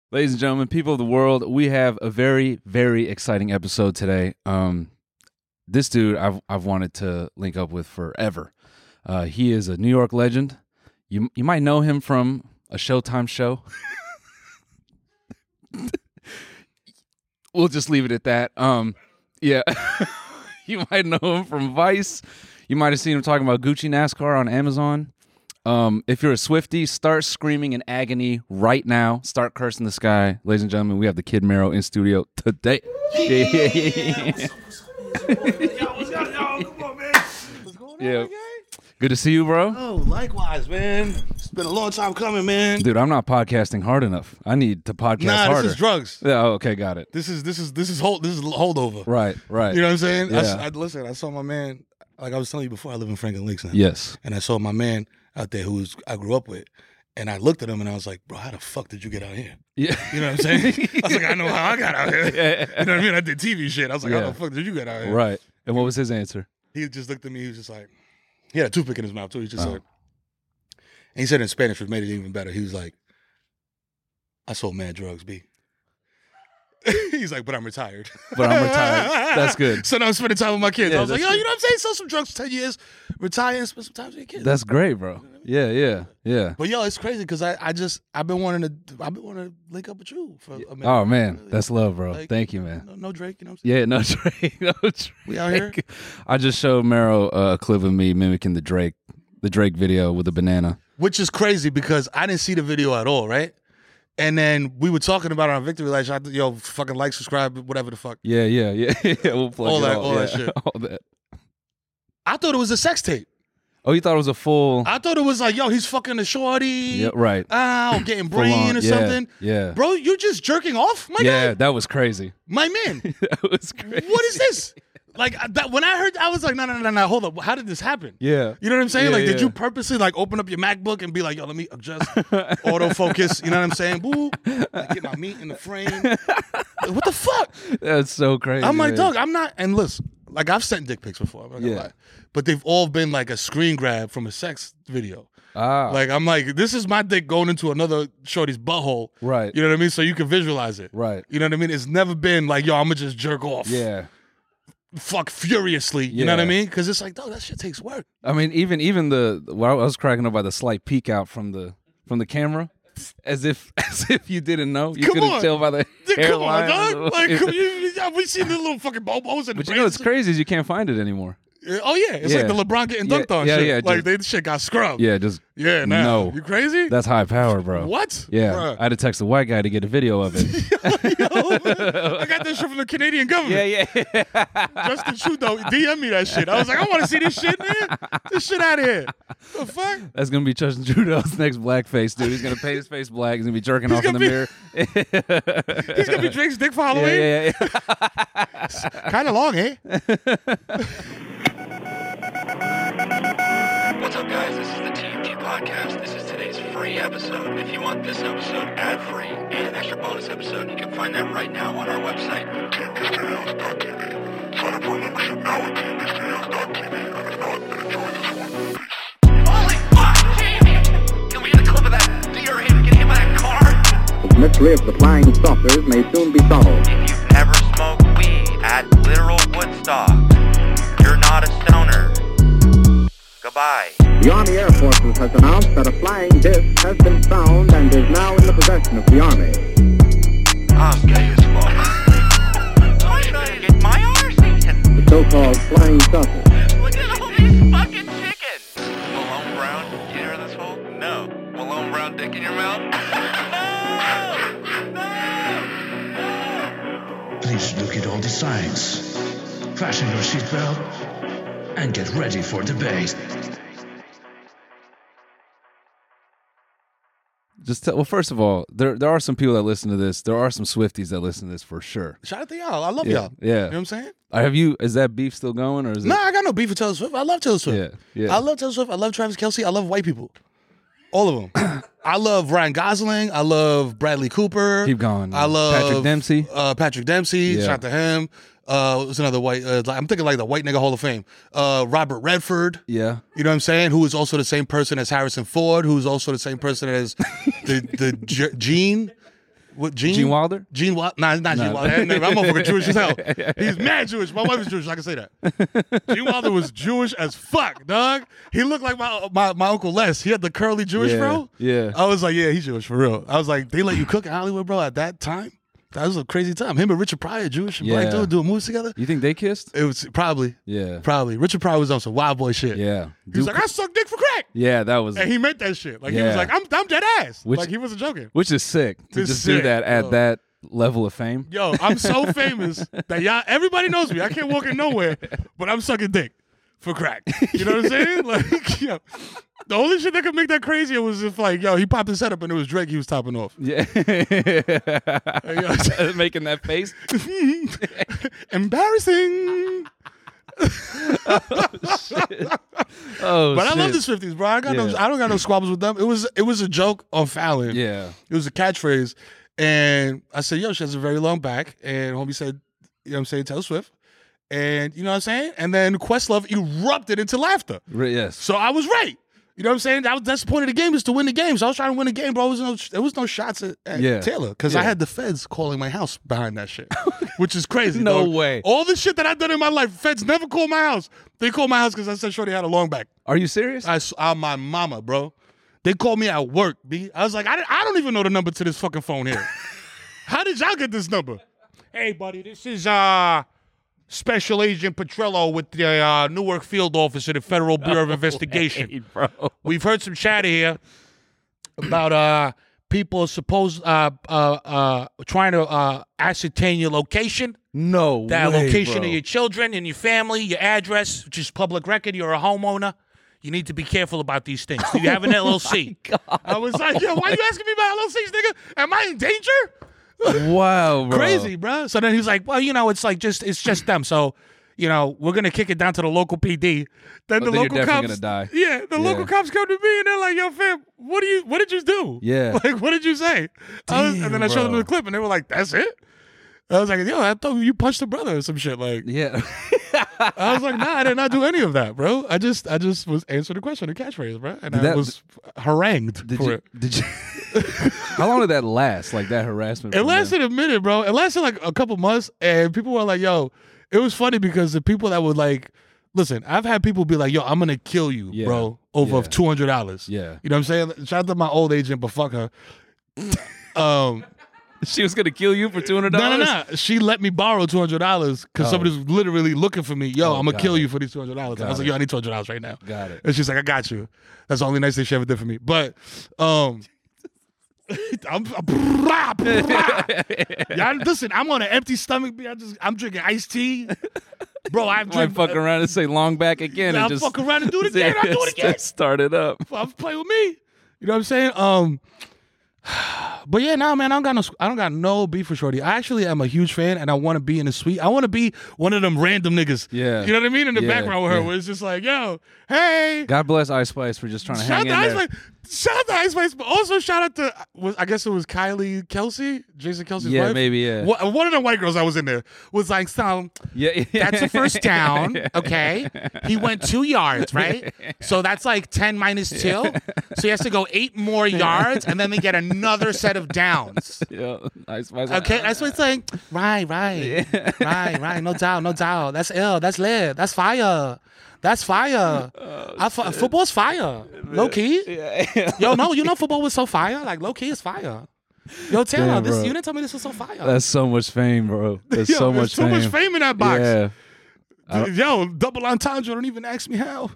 Ladies and gentlemen, people of the world, we have a very, very exciting episode today. This dude I've wanted to link up with forever. He is a New York legend. You might know him from a Showtime show. We'll just leave it at that. Yeah, you might know him from Vice. You might have seen him talking about Gucci NASCAR on Amazon. If you're a Swiftie, start screaming in agony right now. Start cursing the sky. Ladies and gentlemen, we have the Kid Mero in studio today. Yeah. Good to see you, bro. Oh, likewise, man. It's been a long time coming, man. Dude, I'm not podcasting hard enough. I need to podcast harder. This is drugs. Yeah, okay, got it. This is holdover. Right. You know what I'm saying? Yeah. Listen, I saw my man, like I was telling you before, I live in Franklin Lakes now. Yes. And I saw my man out there I grew up with. And I looked at him and I was like, bro, how the fuck did you get out here? Yeah. You know what I'm saying? I was like, I know how I got out here. You know what I mean? I did TV shit. I was like, how the fuck did you get out here? Right. And what was his answer? He just looked at me. He was just like, he had a toothpick in his mouth too. He just said, and he said in Spanish, which made it even better. He was like, I sold mad drugs, B. He's like, but I'm retired. That's good. So now I'm spending time with my kids. Yeah, I was like, that's yo, you know what I'm saying? Sell some drugs for 10 years, retire and spend some time with your kids. That's great, bro. Yeah. But yo, it's crazy because I've been wanting to link up with you for a minute. Oh man, that's love, bro. Like, Thank you, man. No Drake, you know what I'm saying? Yeah, no Drake. No Drake. We out here? I just showed Mero a clip of me mimicking the Drake video with the banana. Which is crazy because I didn't see the video at all, right? And then we were talking about it on Victory Lash. Yo, fucking like, subscribe, whatever the fuck. Yeah. We'll plug all that shit. All that. I thought it was a sex tape. Oh, you thought it was a full? I thought it was like, yo, he's fucking a shorty. Yeah, right. Ow, getting brain or something. Yeah. Bro, you just jerking off, my guy? Yeah, that was crazy. My man. That was crazy. What is this? Like, when I heard, I was like, no, hold up. How did this happen? Yeah. You know what I'm saying? Yeah, like, did yeah. you purposely, like, open up your MacBook and be like, yo, let me adjust autofocus? You know what I'm saying? Boo. Like, get my meat in the frame. Like, what the fuck? That's so crazy. I'm like, man. dog, I'm not, and listen, like, I've sent dick pics before. I'm not gonna lie. But they've all been like a screen grab from a sex video. Like, I'm like, this is my dick going into another shorty's butthole. Right. You know what I mean? So you can visualize it. Right. You know what I mean? It's never been like, yo, I'm gonna just jerk off. Yeah. Fuck furiously. You know what I mean? Because it's like, dog, that shit takes work. I mean, even I was cracking up by the slight peek out from the camera, as if you didn't know. You couldn't tell by the hairline. Come on, dog. Like, we seen the little fucking bobos and But you know what's crazy is you can't find it anymore. Oh yeah, it's like the LeBron getting dunked on shit. Yeah, like this shit got scrubbed. Yeah, just no. You crazy? That's high power, bro. What? Yeah, Bruh. I had to text the white guy to get a video of it. I got that shit from the Canadian government. Yeah. Justin Trudeau DM me that shit. I was like, I want to see this shit, man. This shit out of here. The fuck? That's gonna be Justin Trudeau's next blackface, dude. He's gonna paint his face black. He's gonna be jerking off in the mirror. He's gonna be Drake's dick for Halloween. Yeah. Kind of long, eh? What's up, guys? This is the TMG Podcast. This is today's free episode. If you want this episode ad-free and an extra bonus episode, you can find that right now on our website, tmgstudios.tv. Sign up for a membership now at tmgstudios.tv. And if not, then enjoy this one. Holy fuck, Jamie! Can we get a clip of that deer getting hit by that car? The mystery of the flying saucers may soon be solved. If you've never smoked weed at literal Woodstock, you're not a stoner. Goodbye. The Army Air Forces has announced that a flying disc has been found and is now in the possession of the Army. I'm gay as fuck. I'm gonna get my arse eaten. The so-called flying saucer. Look at all these fucking chickens. Malone Brown, you hear this hole? No. Malone Brown dick in your mouth? No! Please look at all the signs. Fasten your seatbelt and get ready for debate. Well, first of all, there are some people that listen to this. There are some Swifties that listen to this for sure. Shout out to y'all. I love Yeah. y'all. You Yeah. know what I'm saying? Is that beef still going, or is Nah, it? I got no beef with Taylor Swift. I love Taylor Swift. Yeah. I love Taylor Swift. I love Travis Kelce. I love white people. All of them. I love Ryan Gosling. I love Bradley Cooper. Keep going. I love Patrick Dempsey. Patrick Dempsey. Yeah. Shout out to him. What's another white? I'm thinking like the white nigga Hall of Fame. Robert Redford. Yeah. You know what I'm saying? Who is also the same person as Harrison Ford. Who's also the same person as the Gene. What Gene? Gene Wilder? Gene Wilder? Nah, it's not Gene Wilder. I'm motherfucking Jewish as hell. He's mad Jewish. My wife is Jewish. I can say that. Gene Wilder was Jewish as fuck, dog. He looked like my Uncle Les. He had the curly Jewish bro. Yeah. I was like, yeah, he's Jewish for real. I was like, they let you cook in Hollywood, bro, at that time? That was a crazy time. Him and Richard Pryor, Jewish and black dude, doing movies together. You think they kissed? It was probably. Yeah. Probably. Richard Pryor was on some wild boy shit. Yeah. He was like, I suck dick for crack. Yeah, that was. And he meant that shit. Like, he Yeah. was like, I'm dead ass. Which- like, he wasn't joking. Which is sick to It's just do sick, that at yo. that level of fame. Yo, I'm so famous that everybody knows me. I can't walk in nowhere, but I'm sucking dick for crack. You know what I'm saying? Like, yo, the only shit that could make that crazier was if, like, yo, he popped his head up and it was Drake he was topping off. Yeah. Yo, Making that face. embarrassing. Oh, But I love shit. the Swifties, bro. I don't got no squabbles with them. It was a joke on Fallon. Yeah. It was a catchphrase. And I said, yo, she has a very long back. And homie said, you know what I'm saying, Taylor Swift. And you know what I'm saying? And then Questlove erupted into laughter. Yes. So I was right. You know what I'm saying? That's the point of the game, is to win the game. So I was trying to win the game, bro. There was no shots at Taylor, because I had the feds calling my house behind that shit, which is crazy. No dog. way. All the shit that I've done in my life, feds never called my house. They called my house because I said Shorty had a long back. Are you serious? I'm my mama, bro. They called me at work, B. I was like, I don't even know the number to this fucking phone here. How did y'all get this number? Hey, buddy, this is Special Agent Petrello with the Newark Field Office of the Federal Bureau of Investigation. Hey, bro. We've heard some chatter here about people supposed trying to ascertain your location, No the way, location bro. of your children and your family, your address, which is public record. You're a homeowner. You need to be careful about these things. Do you have an LLC? I was like, yo, why you asking me about LLCs, nigga? Am I in danger? Wow, bro. Crazy, bro. So then he's like, well, you know, it's just them. So, you know, we're gonna kick it down to the local PD. Then the then you're local definitely cops, gonna die. yeah, the local cops come to me and they're like, yo, fam, what did you do? Yeah. like, what did you say? And then I showed them bro. the clip and they were like, that's it. I was like, yo, I thought you punched a brother or some shit. Like, Yeah. I was like, nah, I did not do any of that, bro. I just was answering the question, the catchphrase, bro, and I was harangued for it. Did you? How long did that last? Like that harassment? It from them? lasted a minute, bro. It lasted like a couple months, and people were like, yo, it was funny because the people that would like, listen, I've had people be like, yo, I'm going to kill you, Yeah. bro, over Yeah. $200. Yeah. You know what I'm saying? Shout out to my old agent, but fuck her. She was gonna kill you for $200. No. She let me borrow $200 because somebody was literally looking for me. Yo, I'm going to got kill it. you for these $200. I was like, it. yo, I need $200 right now. Got it. And she's like, I got you. That's the only nice thing she ever did for me. But, y'all, listen, I'm on an empty stomach. I'm drinking iced tea. Bro, I've Might drank. fuck around and say long back again. I'll and just fuck around and do it again. I'll do it again. Start it up. Play with me. You know what I'm saying? But yeah, nah, man, I don't got no beef with Shorty. I actually am a huge fan, and I want to be in the suite. I want to be one of them random niggas. Yeah. You know what I mean? In the Yeah, background with her, yeah. where it's just like, yo, hey. God bless Ice Spice for just trying to Shout hang out in to there. Ice Spice. Shout out to Ice Spice, but also shout out to, I guess it was Kylie Kelsey, Jason Kelsey's Yeah, wife. maybe, yeah. One of the white girls I was in there was like, so Yeah, that's the first down, okay? He went 2 yards, right? So that's like 10 minus 2. So he has to go 8 more yards, and then they get another set of downs. Yeah, Ice Spice. Okay, that's what it's like. Right, no doubt. That's ill. That's lit. That's fire. That's fire. Football's fire. Low key. Yo, no, you know football was so fire. Like low key is fire. Yo, Taylor, Damn, bro. you didn't tell me this was so fire. That's so much fame, bro. That's Yo, so there's much too fame. much fame in that box. Yeah. Yo, double entendre. Don't even ask me how.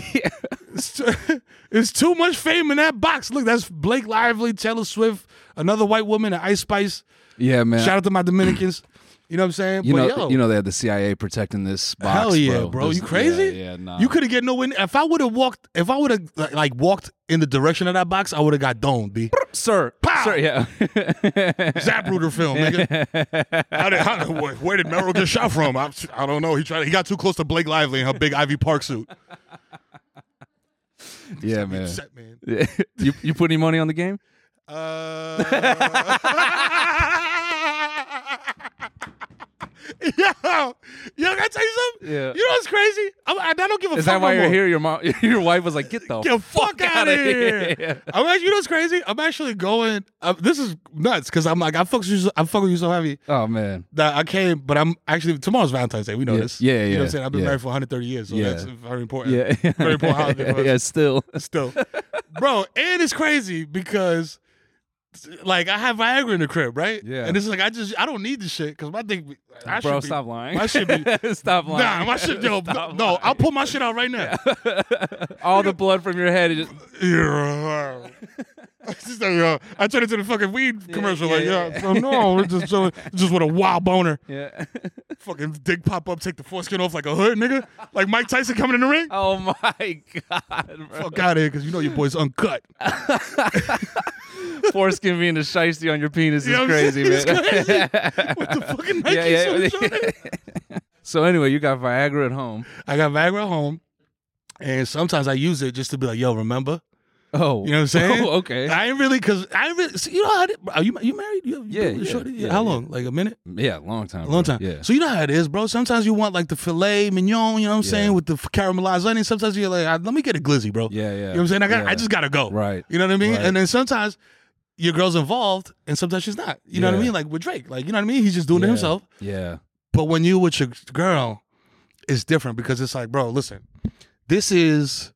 It's too much fame in that box. Look, that's Blake Lively, Taylor Swift, another white woman, and Ice Spice. Yeah, man. Shout out to my Dominicans. You know what I'm saying? You But know, yo, they had the CIA protecting this box. hell yeah, bro. This- You crazy? Yeah, nah. You could have get no win. If I would have walked walked in the direction of that box, I would have got domed, B. sir. Pow! Sir, yeah. Zapruder film, nigga. Where did Merrill get shot from? I don't know. He got too close to Blake Lively in her big Ivy Park suit. Yeah, man. Upset, man. Yeah. You put any money on the game? Yo, can I tell you something? Yeah. You know what's crazy? I don't give a Is fuck that why no you're more. here? Your mom, your wife was like, "Get the Get the fuck out of outta here. I'm actually, you know what's crazy? I'm actually going. This is nuts because I'm like, I fuck with you so heavy Oh man. that I came. But I'm actually tomorrow's Valentine's Day. We know Yeah, this. yeah, You know what yeah, I'm saying? I've been yeah. married for 130 years, so Yeah. that's very important. Yeah. Very important holiday for us. Yeah. Still. Still, bro, and it's crazy because. Like I have Viagra in the crib, right? Yeah. And it's like I don't need this shit because my thing. Bro, stop lying. My shit be. Stop lying. Nah, my shit. Yo, Stop no, lying. I'll pull my shit out right now. All the blood from your head is just. Yeah. It's just like, I turned into the fucking weed commercial. yeah. So no, it's just with a wild boner. Yeah. Fucking dick pop up, take the foreskin off like a hood, nigga. Like Mike Tyson coming in the ring. Oh my god, bro. Fuck out of here, because you know your boy's uncut. Foreskin being the shiesty on your penis You is know what I'm crazy, man. saying? It's crazy. With the fucking Nike swoosh on it. So anyway, you got Viagra at home. I got Viagra at home, and sometimes I use it just to be like, yo, remember? Oh, You know what I'm saying? Oh, okay. I ain't really, because I ain't really, see, you know how it, are you married? Yeah. Shorty? Yeah, How yeah. long? Like a minute? Yeah, long time. A long bro. time. Yeah. So you know how it is, bro. Sometimes you want like the filet mignon, you know what I'm saying, with the caramelized onion. Sometimes you're like, let me get a glizzy, bro. Yeah, yeah. You know what I'm saying? I just gotta go. Right. You know what I mean? Right. And then sometimes your girl's involved, and sometimes she's not. You know what I Yeah. mean? Like with Drake, like you know what I mean? He's just doing it Yeah. himself. Yeah. But when you with your girl, it's different because it's like, bro, listen, this is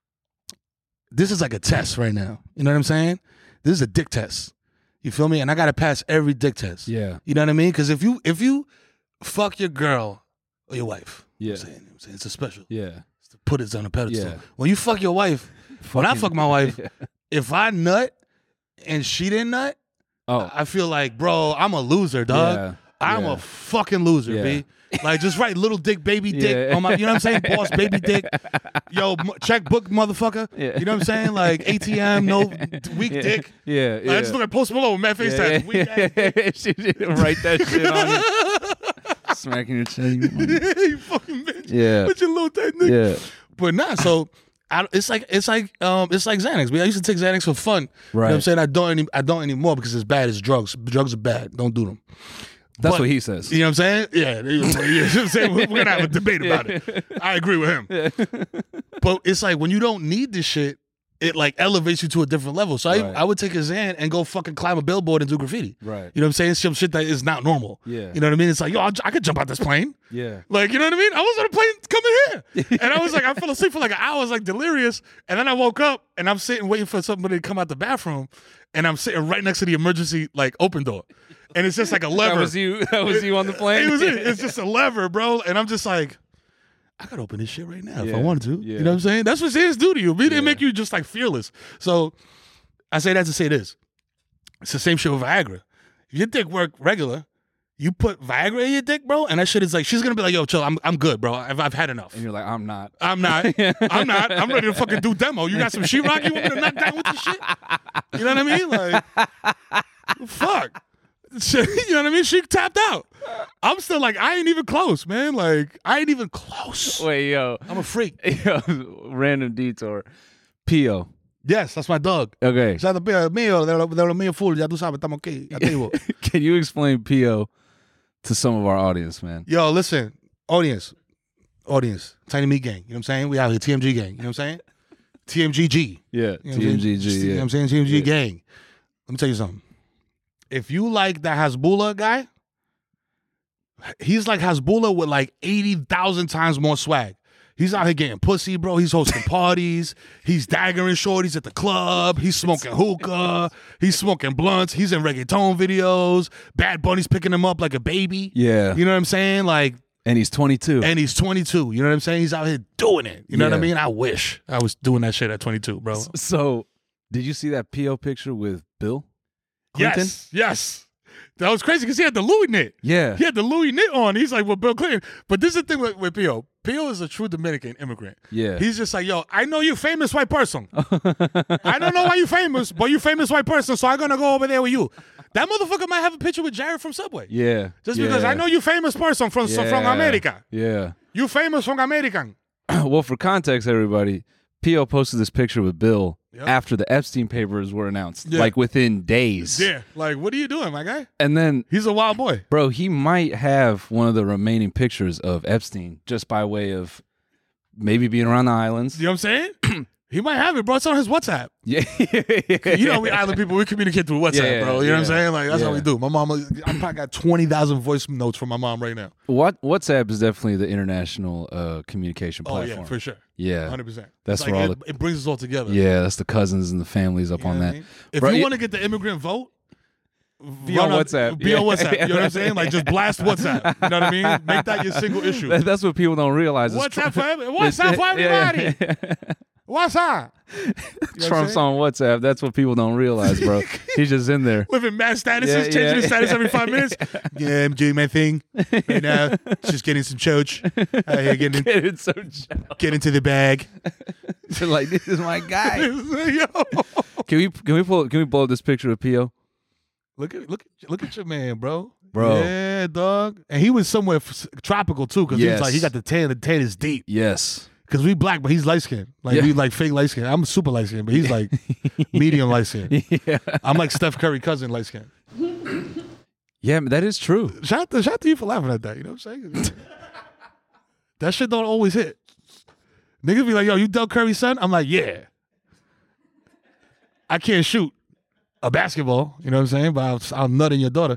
like a test right now. You know what I'm saying? This is a dick test. You feel me? And I gotta pass every dick test. Yeah. You know what I mean? Because if you fuck your girl or your wife, Yeah. you know what I'm saying? It's a special. Yeah. It's to put it on a pedestal. Yeah. When you fuck your wife, when I Fucking- fuck my wife, Yeah. if I nut and she didn't nut, Oh. I feel like, bro, I'm a loser, dog. Yeah. I'm Yeah. a fucking loser, Yeah. B. Like, just write little dick, baby dick Yeah. on my, you know what I'm saying? Boss, baby dick. Yo, checkbook, motherfucker. Yeah. You know what I'm saying? Like, ATM, no, weak Yeah. dick. Yeah. Like, I just look at Post Malone, mad face yeah. tats. Weak ass dick. She didn't write that shit on you. Smacking your chest. You fucking bitch. Yeah. With your little tight nigga. Yeah. But nah, so it's like Xanax. I used to take Xanax for fun. You know what I'm Right. saying? I don't anymore because it's bad as drugs. Drugs are bad. Don't do them. That's But- what he says. You know what I'm saying? Yeah. You know what I'm saying? We're gonna have a debate about it. I agree with him. But it's like when you don't need this shit, it like elevates you to a different level. So Right. I would take a Xan and go fucking climb a billboard and do graffiti. Right. You know what I'm saying? Some shit that is not normal. Yeah. You know what I mean? It's like, yo, I could jump out this plane. Yeah. Like, you know what I mean? I was on a plane coming here. And I was like, I fell asleep for like an hour. I was like delirious. And then I woke up and I'm sitting waiting for somebody to come out the bathroom. And I'm sitting right next to the emergency, like, open door. And it's just like a lever. That was you. That was you on the plane. It's just a lever, bro. And I'm just like, I could open this shit right now if I Yeah, wanted to. yeah. You know what I'm saying? That's what Xans do to you. They Yeah. make you just like fearless. So I say that to say this. It's the same shit with Viagra. If your dick work regular, you put Viagra in your dick, bro, and that shit is like, she's gonna be like, yo, chill, I'm good, bro. I've had enough. And you're like, I'm not. I'm not. I'm not. I'm ready to fucking do demo. You got some sheetrock you want me to knock down with this shit? You know what I mean? Like, fuck. You know what I mean? She tapped out. I'm still like, I ain't even close, man. Like, I ain't even close. Wait, yo. I'm a freak. Yo, random detour. Pio. Yes, that's my dog. Okay. Shout out to Pio, mío, de lo mío full. Ya tú sabes, estamos aquí. Ya te digo. Can you explain Pio to some of our audience, man? Yo, listen, audience, Tiny Meat Gang. You know what I'm saying? We out here, TMG Gang. You know what I'm saying? TMGG. Yeah. You know what I'm saying? TMGG. You know Yeah. what I'm saying? TMG Gang. Let me tell you something. If you like that Hasbulla guy, he's like Hasbulla with like 80,000 times more swag. He's out here getting pussy, bro. He's hosting parties. He's daggering shorties at the club. He's smoking hookah. He's smoking blunts. He's in reggaeton videos. Bad Bunny's picking him up like a baby. Yeah. You know what I'm saying? Like, And he's 22. and he's 22. You know what I'm saying? He's out here doing it. You know what I Yeah. mean? I wish I was doing that shit at 22, bro. So, did you see that Pio picture with Bill Clinton? Yes. That was crazy because he had the Louis knit. Yeah. He had the Louis knit on. He's like, well, Bill Clinton. But this is the thing with Pio. Pio is a true Dominican immigrant. Yeah. He's just like, yo, I know you famous white person. I don't know why you famous, but you famous white person, so I'm going to go over there with you. That motherfucker might have a picture with Jared from Subway. Yeah. Just yeah. because I know you famous person from America. Yeah. You famous from American. Well, for context, everybody, Pio posted this picture with Bill Yep. after the Epstein papers were announced, Yeah. like within days. Yeah. Like, what are you doing, my guy? And then, He's a wild boy. bro, he might have one of the remaining pictures of Epstein just by way of maybe being around the islands. You know what I'm saying? He might have it, bro. It's on his WhatsApp. Yeah. You know, we island people, we communicate through WhatsApp, Yeah, bro. You know what I'm yeah. saying? Like, that's how Yeah. we do. My mom, I probably got 20,000 voice notes from my mom right now. WhatsApp is definitely the international communication Oh, platform. yeah, for sure. Yeah. 100%. That's It's where all it brings us all together. Yeah, that's the cousins and the families up You know on what I that. mean? If Bro, you yeah. want to get the immigrant vote, Be on WhatsApp. Be on Yeah. WhatsApp. You know what I'm saying? Like, just blast WhatsApp. You know what I mean? Make that your single issue. That's what people don't realize. is WhatsApp for Trump- WhatsApp for everybody. What's up? You know what I'm Trump's saying? on WhatsApp. That's what people don't realize, bro. He's just in there. Living mad statuses, Yeah, changing yeah. his status every 5 minutes. Yeah, I'm doing my thing right now. Just getting some choach. It's so Get into the bag. like this is my guy. Yo. Can we pull up this picture of Pio? Look at your man, bro. Bro. Yeah, dog. And he was somewhere tropical too, because Yes. he got the tan. The tan is deep. Yes. Because we black, but he's light skinned. Like Yeah. we like fake light skinned. I'm super light skinned, but he's like medium light skinned. Yeah. I'm like Steph Curry cousin light skinned. Yeah, that is true. Shout out to you for laughing at that. You know what I'm saying? That shit don't always hit. Niggas be like, yo, you Del Curry's son? I'm like, yeah. I can't shoot a basketball, you know what I'm saying? But I'll nut in your daughter.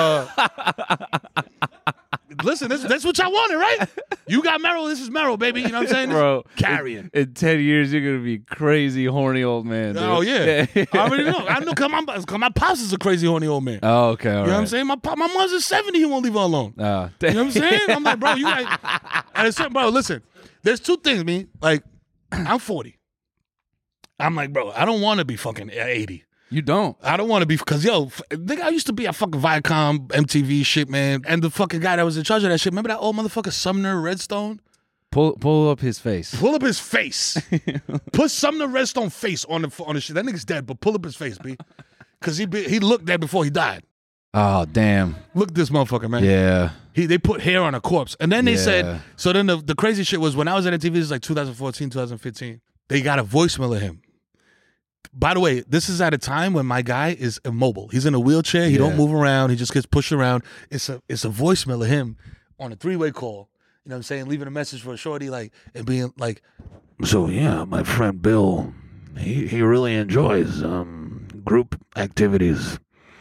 Listen, that's what y'all wanted, right? You got Merrill, this is Merrill, baby. You know what I'm saying? Bro, Carrying. In 10 years, you're gonna be crazy horny old man. Dude. Oh, yeah. I already know. I know because my pops is a crazy horny old man. Oh, okay. All You know what I'm saying? My mom's is 70, he won't leave her alone. You know what I'm saying? I'm like, bro, you got at a certain bro, listen, there's two things, me. Like, I'm 40. I'm like, bro, I don't want to be fucking 80. You don't. I don't want to be, because, yo, nigga, I used to be at fucking Viacom, MTV shit, man. And the fucking guy that was in charge of that shit, remember that old motherfucker Sumner Redstone? Pull up his face. Pull up his face. Put Sumner Redstone face on the shit. That nigga's dead, but pull up his face, B. Because he looked dead before he died. Oh, damn. Look at this motherfucker, man. Yeah. They put hair on a corpse. And then they Yeah. said, so then the crazy shit was when I was at MTV, this is like 2014, 2015, they got a voicemail of him. By the way, this is at a time when my guy is immobile. He's in a wheelchair. He don't move around. He just gets pushed around. It's a voicemail of him on a 3-way call. You know what I'm saying? Leaving a message for a shorty, like, and being like, So yeah, my friend Bill, he really enjoys group activities.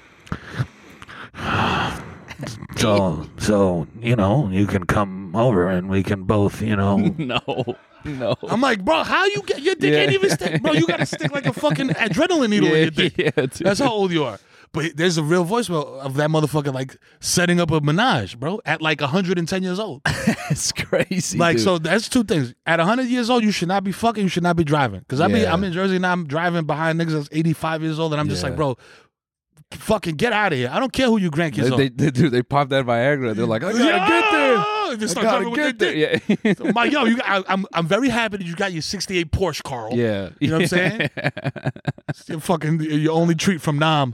So you know, you can come over and we can both, you know. No. I'm like, bro, how you get your dick Yeah. ain't even stick, bro? You gotta stick like a fucking adrenaline needle in your dick. Yeah, dude. That's how old you are. But there's a real voicemail of that motherfucker like setting up a menage, bro, at like 110 years old. It's crazy. Like, dude. so that's two things. At 100 years old, you should not be fucking, you should not be driving. Because Yeah. I'm in Jersey now, I'm driving behind niggas that's 85 years old, and I'm just Yeah. like, bro, fucking get out of here. I don't care who your grandkids are. They pop that Viagra. They're like, I gotta get there. They I start gotta driving with their get dick. there. Yeah. So, Mike, yo, I'm very happy that you got your 68 Porsche, Carl. Yeah. You know what I'm saying? It's your only treat from Nam.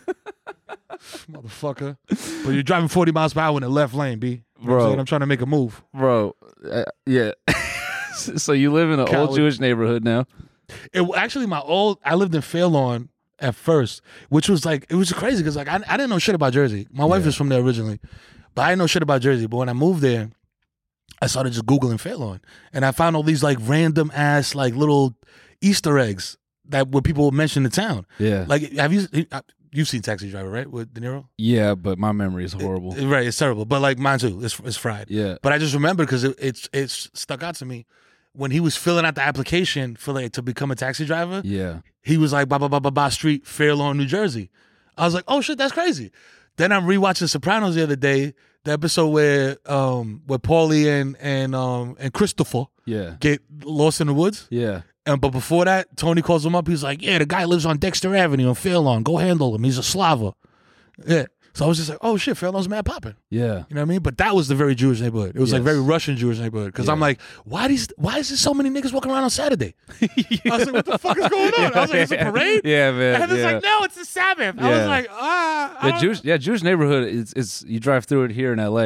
Motherfucker. But you're driving 40 miles per hour in the left lane, B. You know what I'm Bro. saying? I'm trying to make a move. Bro. Yeah. So you live in an old Coward. Jewish neighborhood now? Actually, I lived in Fairlawn at first, which was like, it was crazy because like I didn't know shit about Jersey. My wife is from there originally, but I didn't know shit about Jersey. But when I moved there, I started just Googling Fairlawn, and I found all these like random ass like little Easter eggs that where people would mention the town. Yeah. Like, you've seen Taxi Driver, right, with De Niro? Yeah, but my memory is horrible. Right, it's terrible. But like mine too, it's fried. Yeah. But I just remember because it's stuck out to me when he was filling out the application for like to become a taxi driver. Yeah. He was like, blah, Street, Fairlawn, New Jersey. I was like, oh shit, that's crazy. Then I'm rewatching Sopranos the other day, the episode where Paulie and Christopher Yeah. get lost in the woods. Yeah. But before that, Tony calls him up. He's like, yeah, the guy lives on Dexter Avenue in Fairlawn. Go handle him. He's a Slava. Yeah. So I was just like, oh shit, Fairlawn's mad popping. Yeah. You know what I mean? But that was the very Jewish neighborhood. It was like Yes. very Russian Jewish neighborhood. Because I'm like, why is there so many niggas walking around on Saturday? I was like, what the fuck is going on? I was like, it's a parade? Yeah, man. And it's yeah. like, no, it's the Sabbath. I Yeah. was like, I don't- Jewish neighborhood is you drive through it here in LA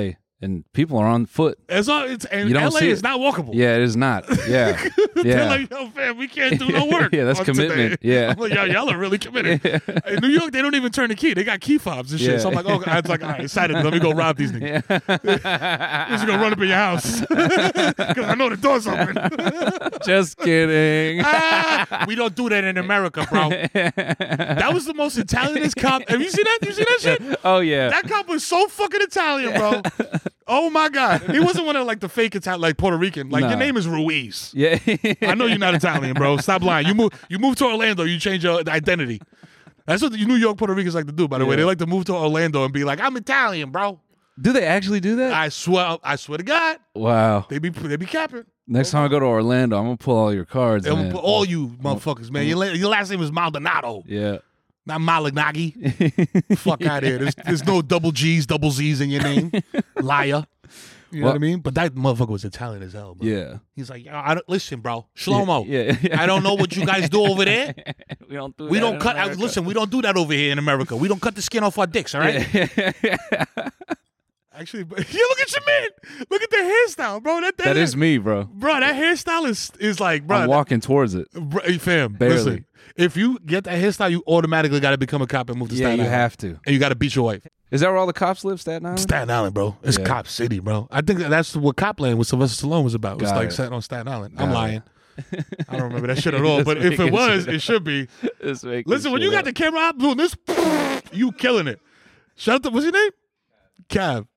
and people are on foot. And You don't LA see is it. not walkable. Yeah, it is not. Yeah, They're yeah. like, yo, fam, we can't do no work. Yeah, that's on commitment. today. Yeah. I'm like, y'all are really committed. In New York, they don't even turn the key. They got key fobs and shit. Yeah. So I'm like, oh, I was like, all right, Saturday, let me go rob these niggas. I'm just gonna run up in your house because I know the door's open. Just kidding. We don't do that in America, bro. That was the most Italianist cop. Have you seen that? You seen that shit? Oh yeah. That cop was so fucking Italian, bro. Oh my god, he wasn't one of like the fake Italian, like Puerto Rican. Like Nah. your name is Ruiz. Yeah. I know you're not Italian, bro. Stop lying. You move to Orlando, you change your identity. That's what the New York Puerto Ricans like to do. By the way, Yeah. they like to move to Orlando and be like, I'm Italian, bro. Do they actually do that? I swear to God, Wow. they be capping. Next time I go to Orlando, I'm gonna pull all your cards. And man. put all you motherfuckers, man. Your last name is Maldonado, Yeah. not Malignaggi. Fuck out of here. There's no double G's, double Z's in your name. Liar. You know Well- what I mean? But that motherfucker was Italian as hell, bro. Yeah. He's like, listen, bro, Shlomo. Yeah. I don't know what you guys do over there. We don't do We that don't in cut. America. Listen, we don't do that over here in America. We don't cut the skin off our dicks. All right. Actually, but, yeah, look at your man. Look at the hairstyle, bro. That is me, bro. bro. That hairstyle is like, bro. I'm walking towards it. Bro, hey, fam, Barely. listen. If you get that hairstyle, you automatically got to become a cop and move to Yeah, Staten you Island. have to. And you got to beat your wife. Is that where all the cops live, Staten Island? Staten Island, bro. It's Yeah. Cop City, bro. I think that's what Copland with Sylvester Stallone was about. It's Got like it. set on Staten Island. I'm Got it. lying. I don't remember that shit at all. But Just if it making was, shit it should be. Just making Listen, when shit you got up. the camera out doing this, you killing it. Shout out to, what's your name? Cav.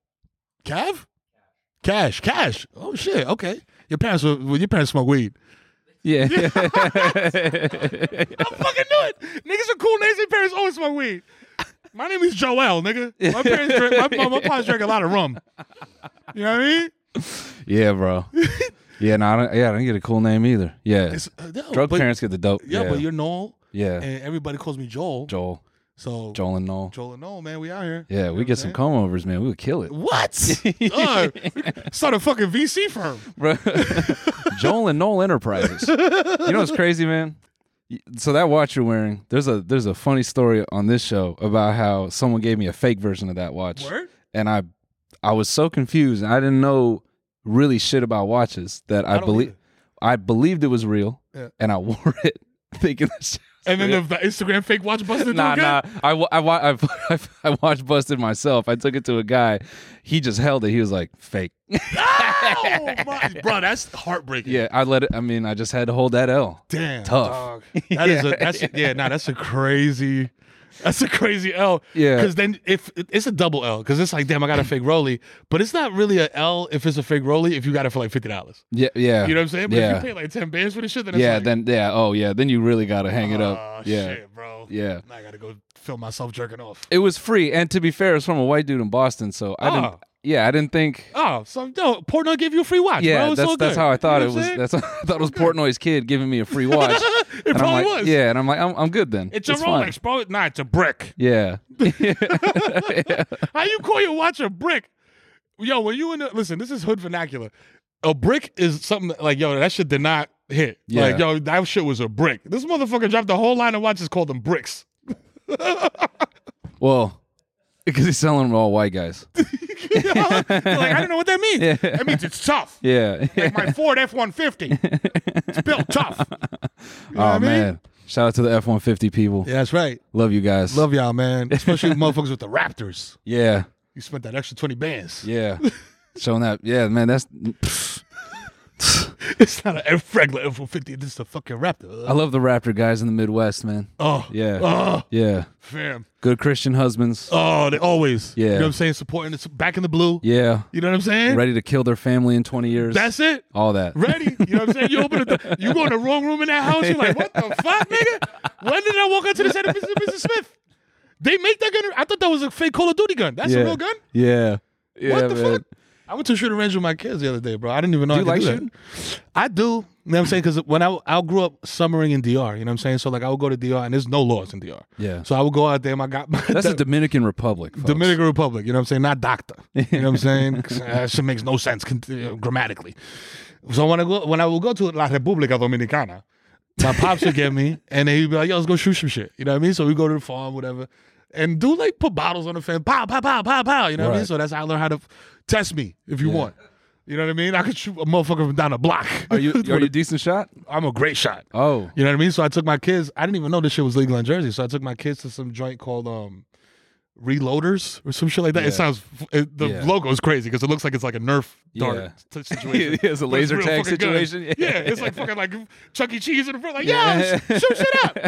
Cash. Oh shit. Okay. Your parents smoke weed. Yeah. I fucking knew it. Niggas with cool names, their parents always smoke weed. My name is Joel, nigga. My parents drink. My parents drank a lot of rum. You know what I mean? Yeah, bro. Yeah, no, I don't get a cool name either. Yeah. No, Drug but- parents get the dope. Yeah, but you're Noel, Yeah. and everybody calls me Joel. Joel and Noel. Joel and Noel, man, we out here. Yeah, we get some comb overs, man. We would kill it. What? Start a fucking VC firm. Bro. Joel and Noel Enterprises. You know what's crazy, man? So that watch you're wearing, there's a funny story on this show about how someone gave me a fake version of that watch. Word? And I was so confused. I didn't know really shit about watches that I believed it was real, Yeah. and I wore it thinking that shit. And then the Instagram fake watch busted. Nah. I watch busted myself. I took it to a guy. He just held it. He was like, fake. Oh, bro, that's heartbreaking. Yeah, I just had to hold that L. Damn, Tough. dog. That's a crazy. That's a crazy L. Yeah. Because then if it's a double L, because it's like, damn, I got a fake rollie, but it's not really a L if it's a fake rollie if you got it for like $50. Yeah. You know what I'm saying? But Yeah. if you pay like 10 bands for this shit, then it's Yeah, like, then you really gotta hang it oh, up. Yeah. shit, bro. Yeah. Now I gotta go film myself jerking off. It was free, and to be fair, it's from a white dude in Boston, so I didn't think. Oh, so no, Portnoy gave you a free watch, Yeah, bro. It's all that's good. how I thought You it know was. what I'm That's I thought it was Portnoy's kid giving me a free watch. It And I'm probably like, was. yeah, and I'm like, I'm good then. It's a fine. Rolex, bro. Nah, it's a brick. Yeah. How you call your watch a brick? Yo, when you listen, this is hood vernacular. A brick is something like, yo, that shit did not hit. Yeah. Like, yo, that shit was a brick. This motherfucker dropped a whole line of watches, called them bricks. Well, because he's selling them to all white guys. You're like, I don't know what that means. Yeah. That means it's tough. Yeah. Like my Ford F-150. It's built tough. You know what Oh I mean? man! Shout out to the F-150 people. Yeah, that's right. Love you guys. Love y'all, man. Especially motherfuckers with the Raptors. Yeah. You spent that extra 20 bands. Yeah. Showing that. Yeah, man. That's. It's not a regular F-150. This is a fucking Raptor. I love the Raptor guys in the Midwest, man. Oh. Yeah. Oh. Yeah. Fam. Good Christian husbands. Oh, they always. Yeah. You know what I'm saying? Supporting it's back in the blue. Yeah. You know what I'm saying? Ready to kill their family in 20 years. That's it. All that. Ready. You know what I'm saying? You open the you go in the wrong room in that house. You're like, what the fuck, nigga? When did I walk into the set of Mr. Smith? They make that gun. I thought that was a fake Call of Duty gun. That's Yeah. a real gun? Yeah. Yeah, What the man. fuck? I went to a shooting range with my kids the other day, bro. I didn't even know Do I you could like do shooting? that. I do. You know what I'm saying? Because when I grew up summering in DR, you know what I'm saying? So like I would go to DR and there's no laws in DR. Yeah. So I would go out there and I got my That's the Dominican Republic. Folks. Dominican Republic, you know what I'm saying? Not doctor. You know what I'm saying? That shit makes no sense grammatically. So when I would go to La República Dominicana, my pops would get me and he'd be like, yo, let's go shoot some shit. You know what I mean? So we go to the farm, whatever. and do like put bottles on the fence, pow, pow, pow, pow, pow. You know what I mean? Right. So that's how I learned how to test me if you want. You know what I mean? I could shoot a motherfucker from down a block. Are you a decent shot? I'm a great shot. Oh, You know what I mean? So I took my kids. I didn't even know this shit was legal in Jersey. So I took my kids to some joint called Reloaders or some shit like that. Yeah. It sounds the logo is crazy because it looks like it's like a Nerf dart situation. It's a But laser real tag fucking guns. situation. Yeah, it's like fucking like Chuck E. Cheese in the front. Like, yo, shoot shit up.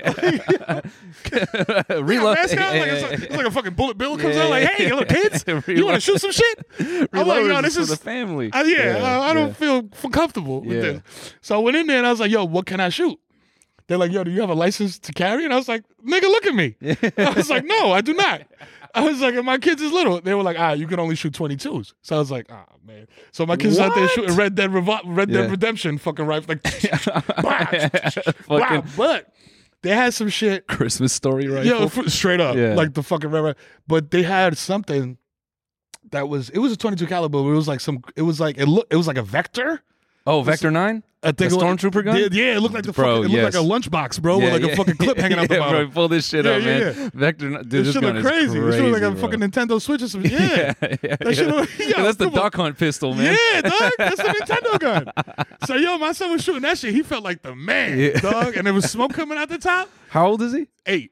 Reload. Mascot, like, it's like a fucking bullet bill comes out. Like, hey, little kids, you want to shoot some shit? I'm like, yo, Reloaders this for is the family. I don't feel comfortable with this. So I went in there and I was like, yo, what can I shoot? They're like, yo, do you have a license to carry? And I was like, nigga, look at me. I was like, no, I do not. I was like, and my kids is little. They were like, you can only shoot 22s. So I was like, man. So my kids out there shooting Red Dead Redemption fucking rifle. Like, but they had some shit. Christmas Story rifle. Yo, straight up. Yeah. Like the fucking Red. But they had something that was, it was a 22 caliber, but it was like a Vector. Oh, Vector 9? I think A it was- Stormtrooper gun? Yeah, it looked like Bro, fucking, it looked yes. like a lunchbox, bro, with like a fucking clip hanging out the bottom. Bro, pull this shit Yeah, up, yeah, man. yeah. Vector, dude, This this shit gun look is crazy. This shit look like a bro. fucking Nintendo Switch or something. Yeah. That shit look, yo, That's the come on. duck hunt pistol, man. Yeah, dog. That's the Nintendo gun. So, yo, my son was shooting that shit. He felt like the man, Yeah. dog. And there was smoke coming out the top. How old is he? 8.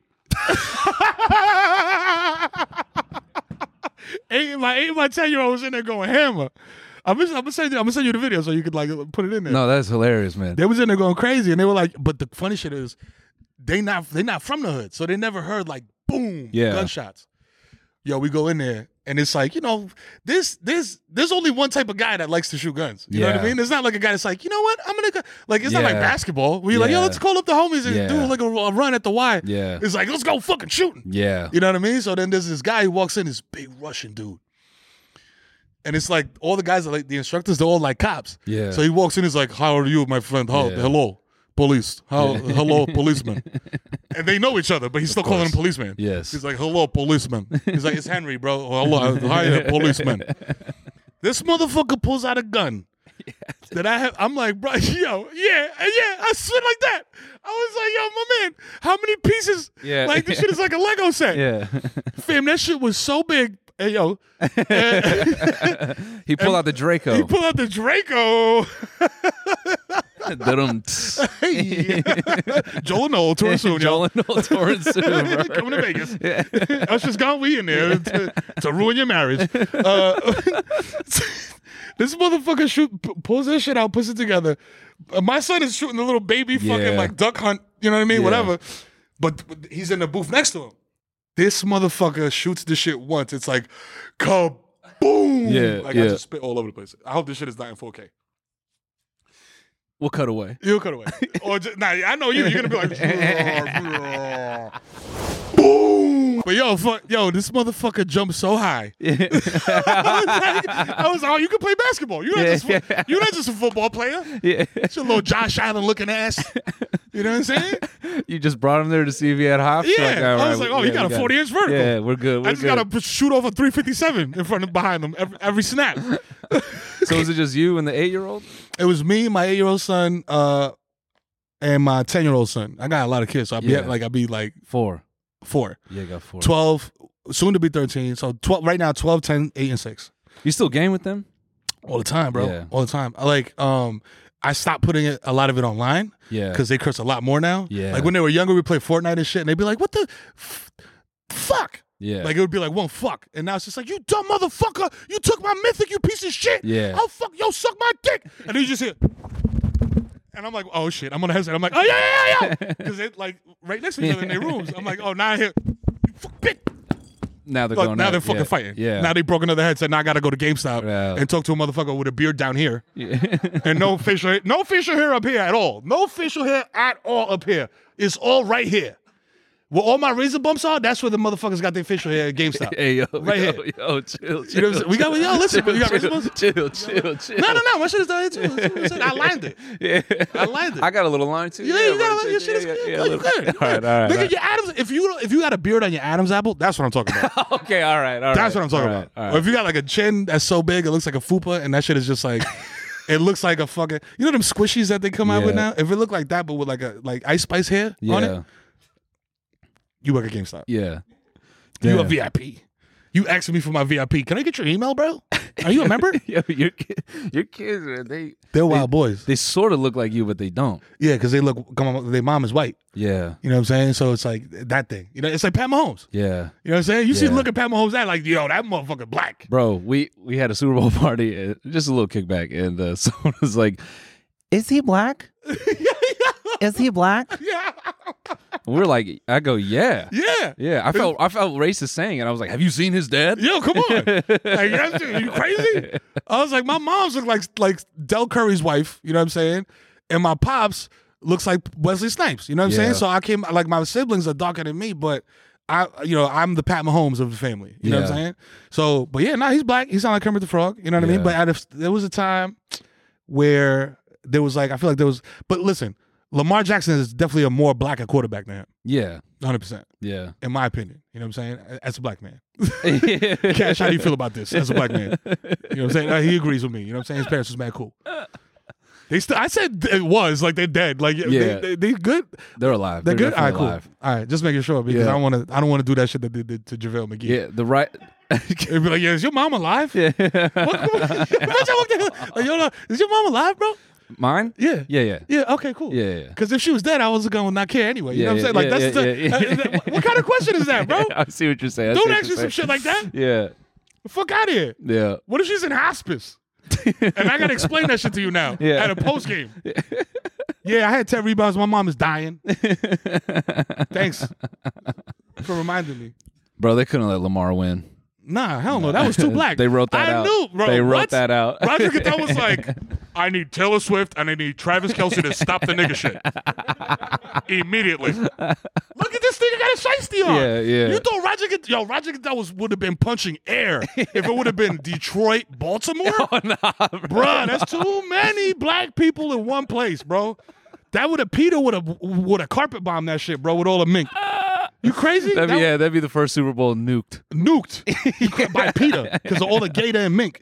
8 my 10-year-old was in there going hammer. I'm gonna send you the video so you could like put it in there. No, that's hilarious, man. They was in there going crazy, and they were like, but the funny shit is, they not from the hood, so they never heard like boom gunshots. Yo, we go in there, and it's like, you know, there's only one type of guy that likes to shoot guns. You know what I Yeah. mean? It's not like a guy that's like, you know what, I'm gonna go. Like, it's not like Yeah. basketball where you're like, yo, Yeah. let's call up the homies and Yeah. do like a run at the Y. Yeah. It's like, let's go fucking shooting. Yeah. You know what I mean? So then there's this guy who walks in, this big Russian dude. And it's like all the guys are like the instructors, they're all like cops. Yeah. So he walks in, he's like, how are you, my friend? Yeah. Hello, police. Hello, policeman. And they know each other, but he's still calling him policeman. Yes. He's like, hello, policeman. He's like, it's Henry, bro. Hello, hi, policeman. This motherfucker pulls out a gun. That I have, I'm like, bro, yo, yeah, I sit like that. I was like, yo, my man, how many pieces? Yeah. Like, this shit is like a Lego set. Yeah. Fam, that shit was so big. Hey, yo. He pulled out the Draco. He pulled out the Draco. Dum. Hey. Joel Noel, touring soon, Joel yo. and Noel touring soon, bro. Coming to Vegas. Usher's gone, we in there to ruin your marriage. This motherfucker pulls that shit out, puts it together. My son is shooting the little baby fucking Yeah. like duck hunt, you know what I mean? Yeah. Whatever. But he's in the booth next to him. This motherfucker shoots the shit once. It's like, kaboom. Yeah, Like, yeah. I just spit all over the place. I hope this shit is not in 4K. We'll cut away. You'll cut away. Or just, nah, I know you. You're gonna be like, boom. But yo, this motherfucker jumped so high. I was like, oh, you can play basketball. You're not just a football player. Yeah. It's your little Josh Allen looking ass. You know what I'm saying? You just brought him there to see if he had hops? Yeah. Like, all I right, was like, oh, you got a 40-inch vertical. Yeah, we're good. I just gotta shoot off a 357 in front and behind them every snap. So is it just you and the 8-year-old? It was me, my 8-year-old son, and my 10-year-old son. I got a lot of kids, so I'd be like 4. 4. Yeah, I got 4. 12, soon to be 13. So 12 right now, 12, 10, 8, and 6. You still game with them? All the time, bro. Yeah. All the time. I stopped putting a lot of it online. Yeah. Because they curse a lot more now. Yeah. Like when they were younger, we played Fortnite and shit, and they'd be like, what the fuck? Yeah. Like it would be like one fuck. And now it's just like, you dumb motherfucker, you took my mythic, you piece of shit. Yeah. Oh fuck, yo, suck my dick. And then you just hear, and I'm like, oh shit, I'm gonna hesitate. I'm like, oh yeah. Because it like right next to each other in their rooms. I'm like, oh, now I hear, fuck bitch. Now they're Look, going now at they're it. fucking Yeah. fighting. Yeah. Now they broke another headset. Now I gotta go to GameStop Yeah. and talk to a motherfucker with a beard down here. Yeah. And no facial hair up here at all. No facial hair at all up here. It's all right here. Where all my razor bumps are, that's where the motherfuckers got their facial hair at GameStop. Hey, yo, Right yo, here. yo, chill. You know what I'm saying? We got, listen, you got razor bumps? Chill. No, my shit is down here too. I lined it. Yeah. I lined it. I got a little line too. Yeah, you got right, your shit is good. yeah, No, you good. All right. Nigga, your Adams. If you got a beard on your Adam's apple, that's what I'm talking about. Okay, all right. That's what I'm talking about. All Or right. if you got like a chin that's so big it looks like a fupa, and that shit is just like, it looks like a fucking. You know them squishies that they come out with Yeah. now? If it looked like that, but with like Ice Spice hair on it, you work at GameStop. Yeah. You a Damn. VIP. You asking me for my VIP. Can I get your email, bro? Are you a member? Yo, your kids, man, They're wild boys. they sort of look like you, but they don't. Yeah, because they look. Their mom is white. Yeah, You know what I'm saying? So it's like that thing. You know, it's like Pat Mahomes. yeah. You know what I'm saying? You see, Yeah. look at Pat Mahomes that like, yo, that motherfucker black. Bro, we had a Super Bowl party, just a little kickback, and someone was like, "Is he black? Is he black?" Yeah. We're like, I go, yeah. Yeah. Yeah, I felt racist saying it. I was like, "Have you seen his dad?" Yo, come on. Like, are you crazy? I was like, my mom's look like Del Curry's wife, you know what I'm saying? And my pops looks like Wesley Snipes, you know what I'm Yeah. saying? So I came, like, my siblings are darker than me, but I'm the Pat Mahomes of the family, you know what I'm Yeah. saying? So, but yeah, he's black. He sounded like Kermit the Frog, you know what I mean? Yeah. But there was a time where there was like, I feel like there was, but listen, Lamar Jackson is definitely a more blacker quarterback than him, Yeah, 100%, yeah. in my opinion. You know what I'm saying? As a black man. Cash, how do you feel about this as a black man? You know what I'm saying? He agrees with me. You know what I'm saying? His parents was mad cool. I said it was like they're dead. Like Yeah. they good. They're alive. They're good. All right, definitely cool. alive. All right, just making sure because Yeah. I don't want to do that shit that they did to JaVale McGee. Yeah, the right. They'd be like, yeah, is your mom alive? Yeah. Like, yo, is your mom alive, bro? Mine? Yeah. Yeah. Yeah. Okay. Cool. Yeah, yeah. Because if she was dead, I was gonna not care anyway. You know what I'm saying? Like yeah, that's what kind of question is that, bro? I see what you're saying. I see Don't what ask me you're some shit saying. like that. Yeah, The fuck out of here. yeah. What if she's in hospice? And I gotta explain that shit to you now Yeah. at a post game. Yeah, I had 10 rebounds. My mom is dying. Thanks for reminding me. Bro, they couldn't let Lamar win. Nah, hell no. That was too black. They wrote that I out. knew, bro. They wrote What? that out. Roger Goodell was like, I need Taylor Swift and I need Travis Kelce to stop the nigga shit. Immediately. Look at this nigga got a shiesty on. Yeah, yeah. You thought Roger Goodell would have been punching air if it would have been Detroit, Baltimore? Oh, nah, bro. Bruh, that's too many black people in one place, bro. That Peter would have carpet bombed that shit, bro, with all the mink. You crazy? That'd be the first Super Bowl nuked. Nuked by Peter because of all the gator and mink.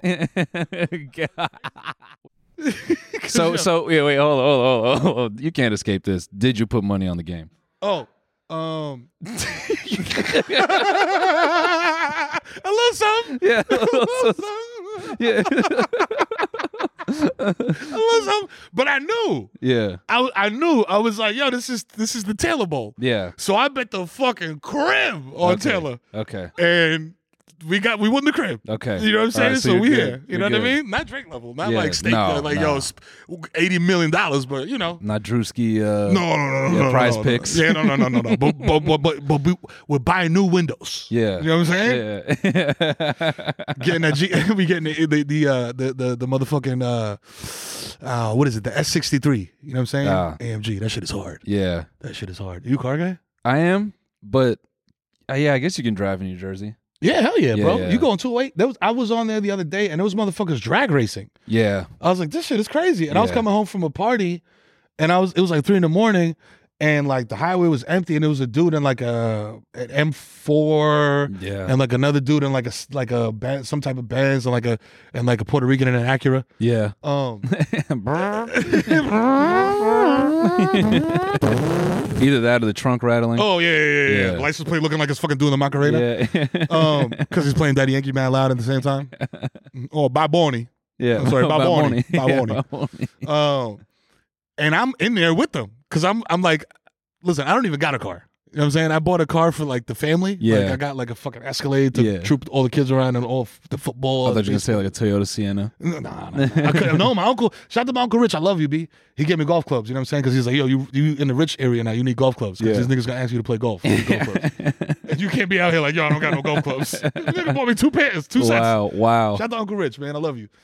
So yeah, wait, hold on. You can't escape this. Did you put money on the game? Oh, a little something. Yeah. A little something. Yeah. A little something. But I knew. Yeah. I knew. I was like, yo, this is the Taylor Bowl. Yeah. So I bet the fucking crib on Okay. Taylor. Okay. And we won the crib. Okay. You know what I'm saying? All right, so so you're we good. here. You You're know what I good. mean? Not Drake level. Not Yeah, like steak. no, like, no. yo, $80 million, but you know. Not Drewski. No. Prize picks. Yeah, no. But we're buying new windows. Yeah. You know what I'm saying? Yeah. Getting that we getting the motherfucking what is it? The S63. You know what I'm saying? AMG. That shit is hard. Yeah. That shit is hard. You a car guy? I am, but yeah, I guess you can drive in New Jersey. Yeah, hell yeah, bro. Yeah. You going 208? I was on there the other day, and there was motherfuckers drag racing. Yeah. I was like, this shit is crazy. And I was Yeah. coming home from a party, and it was like 3 a.m, and like the highway was empty, and there was a dude in like an M4, Yeah. and like another dude in like a Benz, some type of Benz, and like a Puerto Rican in an Acura. Yeah. Either that or the trunk rattling. Oh yeah. Yeah. License plate looking like it's fucking doing the Macarena. Yeah. Because he's playing Daddy Yankee mad loud at the same time. Or Bob Boney. Yeah. I'm sorry, Bob Boney. Yeah, Bob Boney. And I'm in there with them because I'm like, listen, I don't even got a car. You know what I'm saying? I bought a car for like the family. Yeah. Like I got like a fucking Escalade to Yeah. troop all the kids around and all the football. I thought you were going to say like a Toyota Sienna. Nah. I couldn't. No, my uncle. Shout out to my Uncle Rich. I love you, B. He gave me golf clubs. You know what I'm saying? Because he's like, yo, you in the rich area now. You need golf clubs. Because Yeah. these niggas gonna ask you to play golf. You need golf clubs. And you can't be out here like, yo, I don't got no golf clubs. Nigga bought me 2 pairs, 2 sets. Wow. Shout out to Uncle Rich, man. I love you.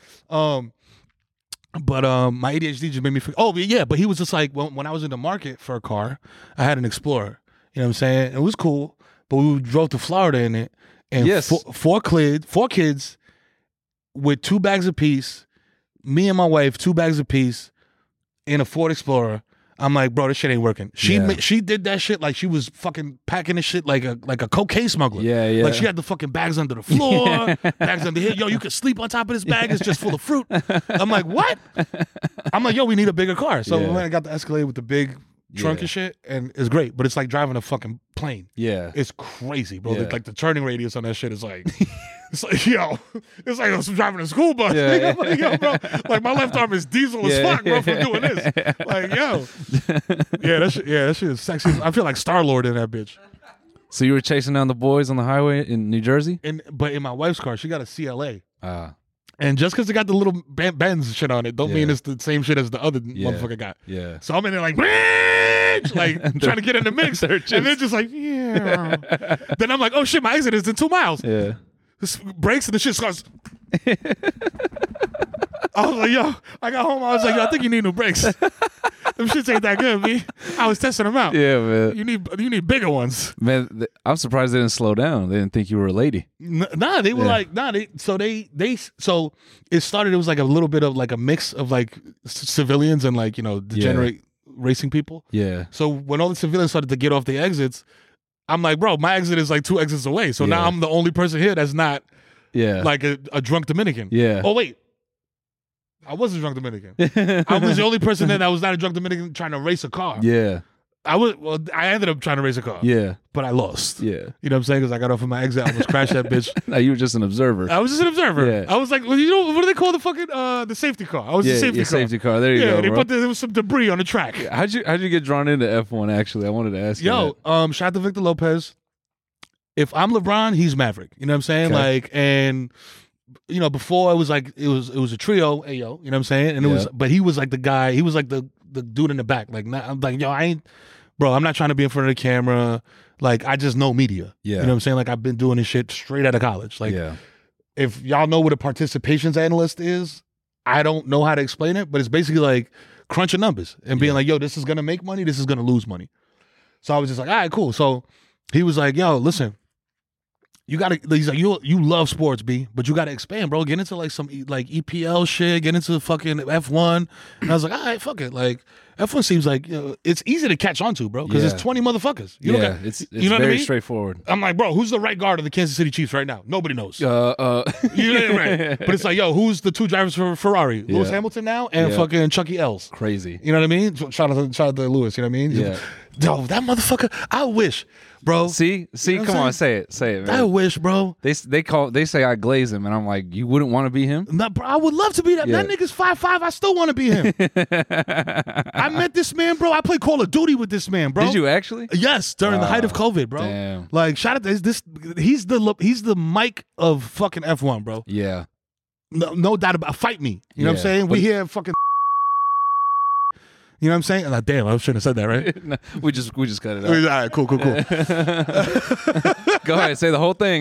But my ADHD just made me forget. Oh, yeah. But he was just like, when I was in the market for a car, I had an Explorer. You know what I'm saying? It was cool. But we drove to Florida in it. And Yes. four kids with 2 bags apiece. Me and my wife, 2 bags apiece in a Ford Explorer. I'm like, bro, this shit ain't working. She did that shit like she was fucking packing this shit like a cocaine smuggler. Yeah. Like she had the fucking bags under the floor, bags under here. Yo, you could sleep on top of this bag. It's just full of fruit. I'm like, what? I'm like, yo, we need a bigger car. So Yeah. I got the Escalade with the big trunk Yeah. and shit, and it's great. But it's like driving a fucking plane. Yeah. It's crazy, bro. Yeah. Like the turning radius on that shit is like, it's like, yo, it's like I was driving a school bus. Yeah. I'm like, yo, bro, like my left arm is diesel as fuck, bro, from doing this. Like, yo, that shit is sexy. I feel like Star-Lord in that bitch. So you were chasing down the boys on the highway in New Jersey? But in my wife's car, she got a CLA. Ah, And just because it got the little Benz shit on it, don't mean Yeah. it's the same shit as the other Yeah. motherfucker got. yeah. So I'm in there like, like trying to get in the mix. They're And they're just like, yeah. Then I'm like, oh shit, my exit is in 2 miles. Yeah. This breaks and the shit starts. I was like, yo, I got home. I was like, yo, I think you need new brakes. Them shits ain't that good, B. I was testing them out. Yeah, man. You need bigger ones. Man, I'm surprised they didn't slow down. They didn't think you were a lady. Nah, they were Yeah. like, nah. So it started. It was like a little bit of like a mix of like civilians and like degenerate racing people. Yeah. So when all the civilians started to get off the exits, I'm like, bro, my exit is like 2 exits away. So now Yeah. I'm the only person here that's not Yeah. like a drunk Dominican. Yeah. Oh wait, I was a drunk Dominican. I was the only person there that was not a drunk Dominican trying to race a car. Yeah. I ended up trying to race a car. Yeah. But I lost. Yeah. You know what I'm saying? Because I got off of my exit, I almost crashed that bitch. No, you were just an observer. I was just an observer. Yeah. I was like, well, what do they call the fucking the safety car? I was the safety your car. safety car. There you Yeah, go, they bro. there was some debris on the track. How'd you get drawn into F1? Actually, I wanted to ask you. Yo, shout out to Victor Lopez. If I'm LeBron, he's Maverick. You know what I'm saying? Okay. Like, and before it was like it was a trio, hey yo, you know what I'm saying? And Yeah. but he was like the guy, he was like the dude in the back. Like I'm like, yo, I'm not trying to be in front of the camera. Like, I just know media. Yeah. You know what I'm saying? Like, I've been doing this shit straight out of college. Like, yeah. if y'all know what a participations analyst is, I don't know how to explain it, but it's basically like crunching numbers and being like, yo, this is going to make money, this is going to lose money. So I was just like, all right, cool. So he was like, yo, listen, you got to, he's like, you love sports, B, but you got to expand, bro. Get into like some like EPL shit, get into fucking F1. And I was like, all right, fuck it. Like, F1 seems like it's easy to catch on to, bro, because Yeah. it's 20 motherfuckers. You Yeah, don't got, it's you know what I very mean? straightforward. I'm like, bro, who's the right guard of the Kansas City Chiefs right now? Nobody knows. You know, right? But it's like, yo, who's the 2 drivers for Ferrari? Lewis Yeah. Hamilton now and Yeah. fucking Chucky Ells. Crazy. You know what I mean? Shout out to Lewis. You know what I mean? Yeah. Yo, that motherfucker. I wish, bro. See, know what come I'm on, say it, I man. wish, bro. They say I glaze him, and I'm like, you wouldn't want to be him. Nah, bro, I would love to be that. Yeah. That nigga's 5'5". I still want to be him. I met this man, bro. I played Call of Duty with this man, bro. Did you actually? Yes, during the height of Wow. COVID, bro. Damn. Like, shout out to this. He's the Mike of fucking F1, bro. Yeah. No doubt about. Fight me. You know what I'm Yeah. saying? We But- hear fucking. You know what I'm saying? Like, damn, I shouldn't have said that, right? No, we just cut it All out. right, cool. Go ahead, say the whole thing.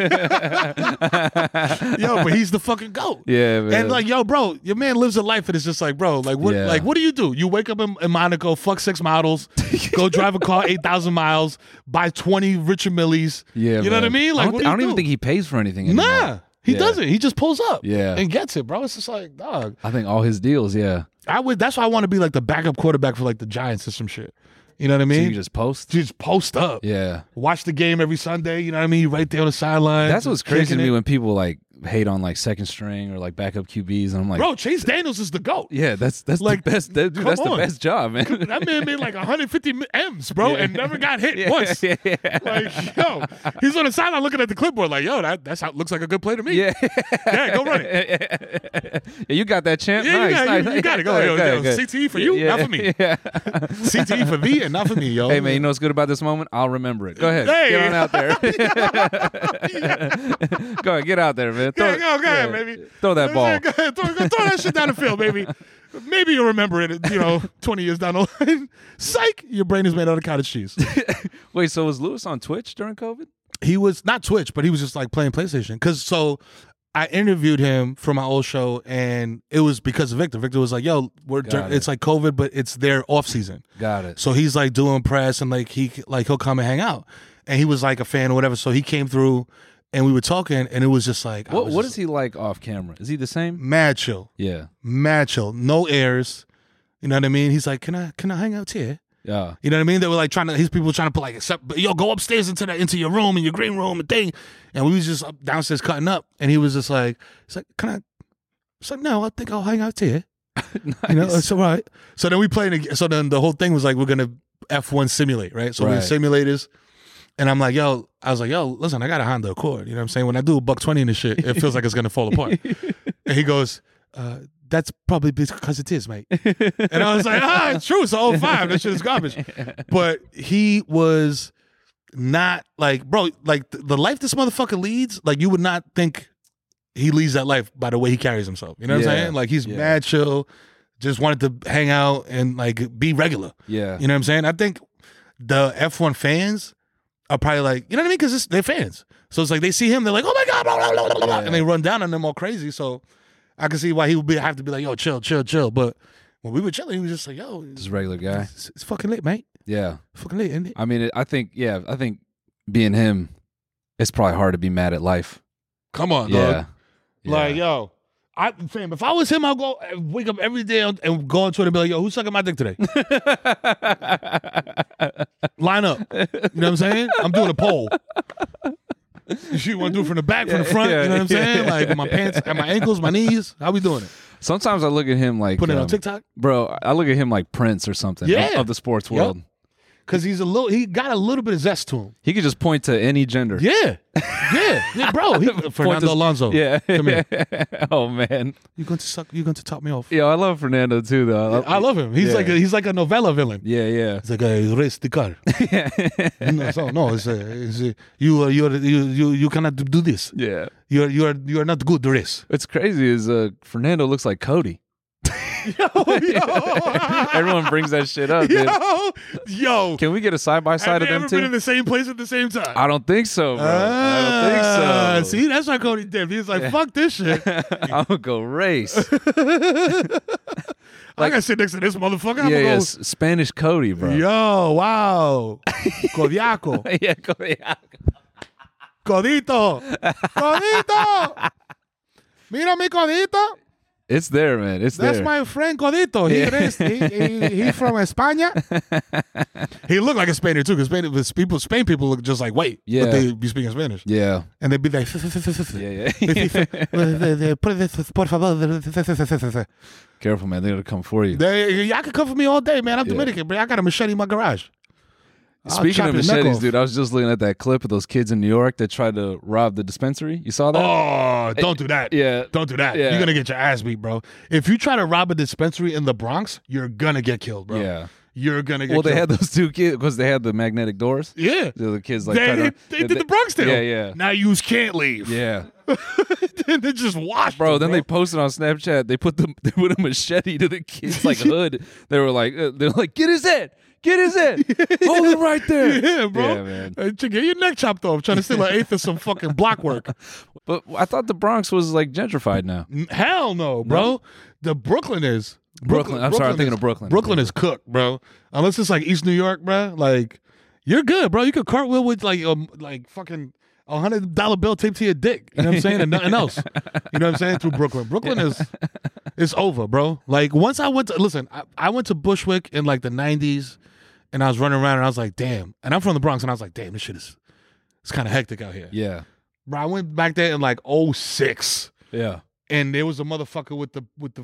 Yo, but he's the fucking GOAT. Yeah, man. And like, yo, bro, your man lives a life that is just like, bro, like what? Yeah. Like, what do you do? You wake up in Monaco, fuck 6 models, go drive a car 8,000 miles, buy 20 Richard Milles. Yeah, you know what I man. mean? Like, I what don't do you even do? think he pays for anything anymore. Nah, he Yeah. doesn't. He just pulls up. Yeah. and gets it, bro. It's just like, dog. I think all his deals, yeah. That's why I want to be like the backup quarterback for like the Giants or some shit. You know what I So mean? you just post? Just post up. Yeah. Watch the game every Sunday. You know what I mean? You right there on the sideline. That's what's crazy to kicking me it. when people like hate on like second string or like backup QBs, and I'm like, Bro, Chase Daniels is the GOAT. yeah, that's like, the best. Dude, come that's the on. best job, man. That man made like 150 M's, bro, and never got hit once. Yeah. Like, yo, he's on the sideline looking at the clipboard, like, yo, that's how it looks like a good play to me. Yeah. Yeah, go run it. Yeah, you got that champ. Yeah, nice, you nice. got it. Go, yo, CTE for you, Yeah. not for me. Yeah. CTE for thee and not for me, yo. Hey man, you know what's good about this moment? I'll remember it. Go ahead, Hey. get on out there. Go ahead, get out there, man. Go ahead, baby. Throw that ball. Go ahead, throw that shit down the field, baby. Maybe you'll remember it, 20 years down the line. Psych, your brain is made out of cottage cheese. Wait, so was Lewis on Twitch during COVID? He was not Twitch, but he was just like playing PlayStation. So I interviewed him for my old show, and it was because of Victor. Victor was like, "Yo, Got it. it's like COVID, but it's their off season." Got it. So he's like doing press, and like he'll come and hang out, and he was like a fan or whatever. So he came through, and we were talking, and it was just like, What is he like off camera? Is he the same? mad chill, Yeah. no airs. You know what I mean? He's like, "Can I hang out here?" Yeah. You know what I mean? They were like his people were trying to put like, yo, go upstairs into your room, in your green room and thing. And we was just up downstairs cutting up. And he was just like, he's like, can I? It's like, no, I think I'll hang out here. Nice. You know, it's all right. So then we played. So then the whole thing was like, we're going to F1 simulate, right? So we Right. simulators. And I'm like, yo, I was like, yo, listen, I got a Honda Accord. You know what I'm saying? When I do a $120 in this shit, it feels like it's gonna fall apart. And he goes, that's probably because it is, mate. And I was like, it's true. It's a 05. That shit is garbage. But he was not like, bro, like the life this motherfucker leads, like you would not think he leads that life by the way he carries himself. You know what I'm saying? Like he's mad chill, just wanted to hang out and like be regular. Yeah. You know what I'm saying? I think the F1 fans are probably like, you know what I mean? Because they're fans. So it's like they see him, they're like, oh my God, blah, blah, blah, blah, blah, and they run down on them all crazy. So I can see why he would have to be like, yo, chill. But when we were chilling, he was just like, yo. Just a regular guy. It's fucking late, mate. Yeah. Fucking late, isn't it? I mean, I think being him, it's probably hard to be mad at life. Come on, Yeah. dog. Like, yo, fam, if I was him, I'd go wake up every day and go on Twitter and be like, yo, who's sucking my dick today? Line up. You know what I'm saying? I'm doing a poll. You want to do it from the back, from the front? You know what I'm saying? Like my pants, at my ankles, my knees. How we doing it? Sometimes I look at him like Putting it on TikTok? Bro, I look at him like Prince or something of the sports world. Because he got a little bit of zest to him. He could just point to any gender. Yeah, bro. Fernando Alonso. Yeah. Come here. Oh man. You're going to top me off. Yo, I love Fernando too though. I love him. He's like a novella villain. Yeah. It's like a race the car. No, it's you cannot do this. Yeah. You are not good to race. What's crazy is Fernando looks like Cody. Everyone brings that shit up. Yo. Can we get a side by side of them ever too? been in the same place at the same time? I don't think so, bro. I don't think so. See, that's why Cody did. He was like, "Fuck this shit. I'm gonna go race." I gotta sit next to this motherfucker. I'm Yeah, go, Spanish Cody, bro. Yo, wow, Codiaco, Yeah, Cody. Codito, mira mi Codito. It's there, man. It's That's there. my friend Codito. He from España. He looked like a Spaniard too, because Spain people look just like white, but they be speaking Spanish. Yeah. And they'd be like, Yeah. por favor. Careful, man. They're gonna come for you. Y'all can come for me all day, man. I'm Dominican, but I got a machete in my garage. Speaking of machetes, dude, I was just looking at that clip of those kids in New York that tried to rob the dispensary. You saw that? Oh, don't do that. Yeah. Don't do that. Yeah. You're going to get your ass beat, bro. If you try to rob a dispensary in the Bronx, you're going to get killed, bro. Yeah. You're going to get Well, killed. they had those two kids because they had the magnetic doors. Yeah. The other kids like They did the Bronx deal. Yeah. Now you can't leave. Yeah. They just washed Bro, them, then they posted on Snapchat. They put a machete to the kid's like hood. They're like, get his head. Hold it right there. Yeah, bro. Yeah, man. Get your neck chopped off trying to steal an eighth of some fucking block work. But I thought the Bronx was like gentrified now. Hell no, bro. The Brooklyn is. Brooklyn. I'm sorry, I'm thinking of Brooklyn. Brooklyn is cooked, bro. Unless it's like East New York, bro. Like, you're good, bro. You could cartwheel with like fucking $100 bill taped to your dick. You know what I'm saying? And nothing else. You know what I'm saying? Through Brooklyn. Brooklyn is over, bro. Like, once I went to Bushwick in like the 90s, and I was running around and I was like, damn. And I'm from the Bronx and I was like, damn, this shit it's kind of hectic out here. Yeah. Bro, I went back there in like 06. Yeah. And there was a motherfucker with the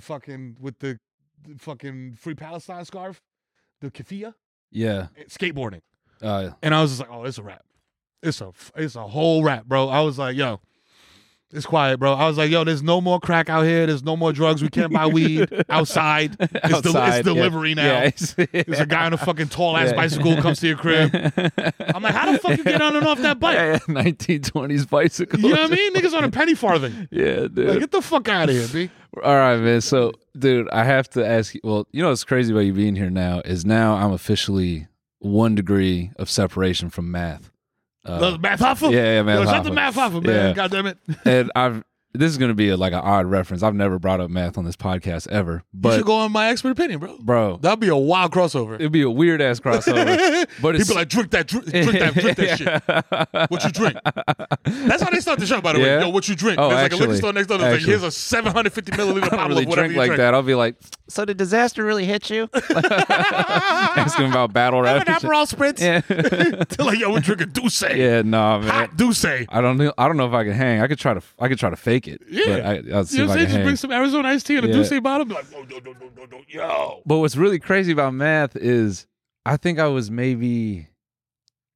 fucking Free Palestine scarf, the keffiyeh, Yeah. skateboarding. And I was just like, oh, it's a wrap. It's a whole wrap, bro. I was like, yo, it's quiet, bro. I was like, yo, there's no more crack out here. There's no more drugs. We can't buy weed outside. It's delivery now. Yeah, There's a guy on a fucking tall ass bicycle comes to your crib. I'm like, how the fuck you get on and off that bike? Yeah, 1920s bicycle. You know what I mean? Niggas on a penny farthing. Yeah, dude. Like, get the fuck out of here, B. All right, man. So, dude, I have to ask you. Well, you know what's crazy about you being here now is now I'm officially 1 degree of separation from math. The Math Hoffa? Yeah, Math Yo, shout Hoffa. out to Math Hoffa, man. Yeah. God damn it. And this is going to be an odd reference. I've never brought up math on this podcast ever. You But should go on My Expert Opinion, bro. That'd be a wild crossover. It'd be a weird ass crossover. But it's People like, drink that shit. What you drink? That's how they start the show, by the way. Yeah? Yo, what you drink? Oh, There's like a liquor actually. store next door that's like, Actually. here's a 750 milliliter I don't bottle really of whatever drink you like drink. that. I'll be like, so did disaster really hit you? Asking about battle Have rap. an and shit. Aperol Spritz. Yeah. They're like, yo, we're drinking Douce. Yeah, nah, man. Hot Douce. I don't know if I can hang. I could try to fake it. Yeah. But I'll see You if know what I'm I saying? can Just hang. bring some Arizona iced tea in a Yeah. Douce bottle. Be like, no, yo. But what's really crazy about math is I think I was maybe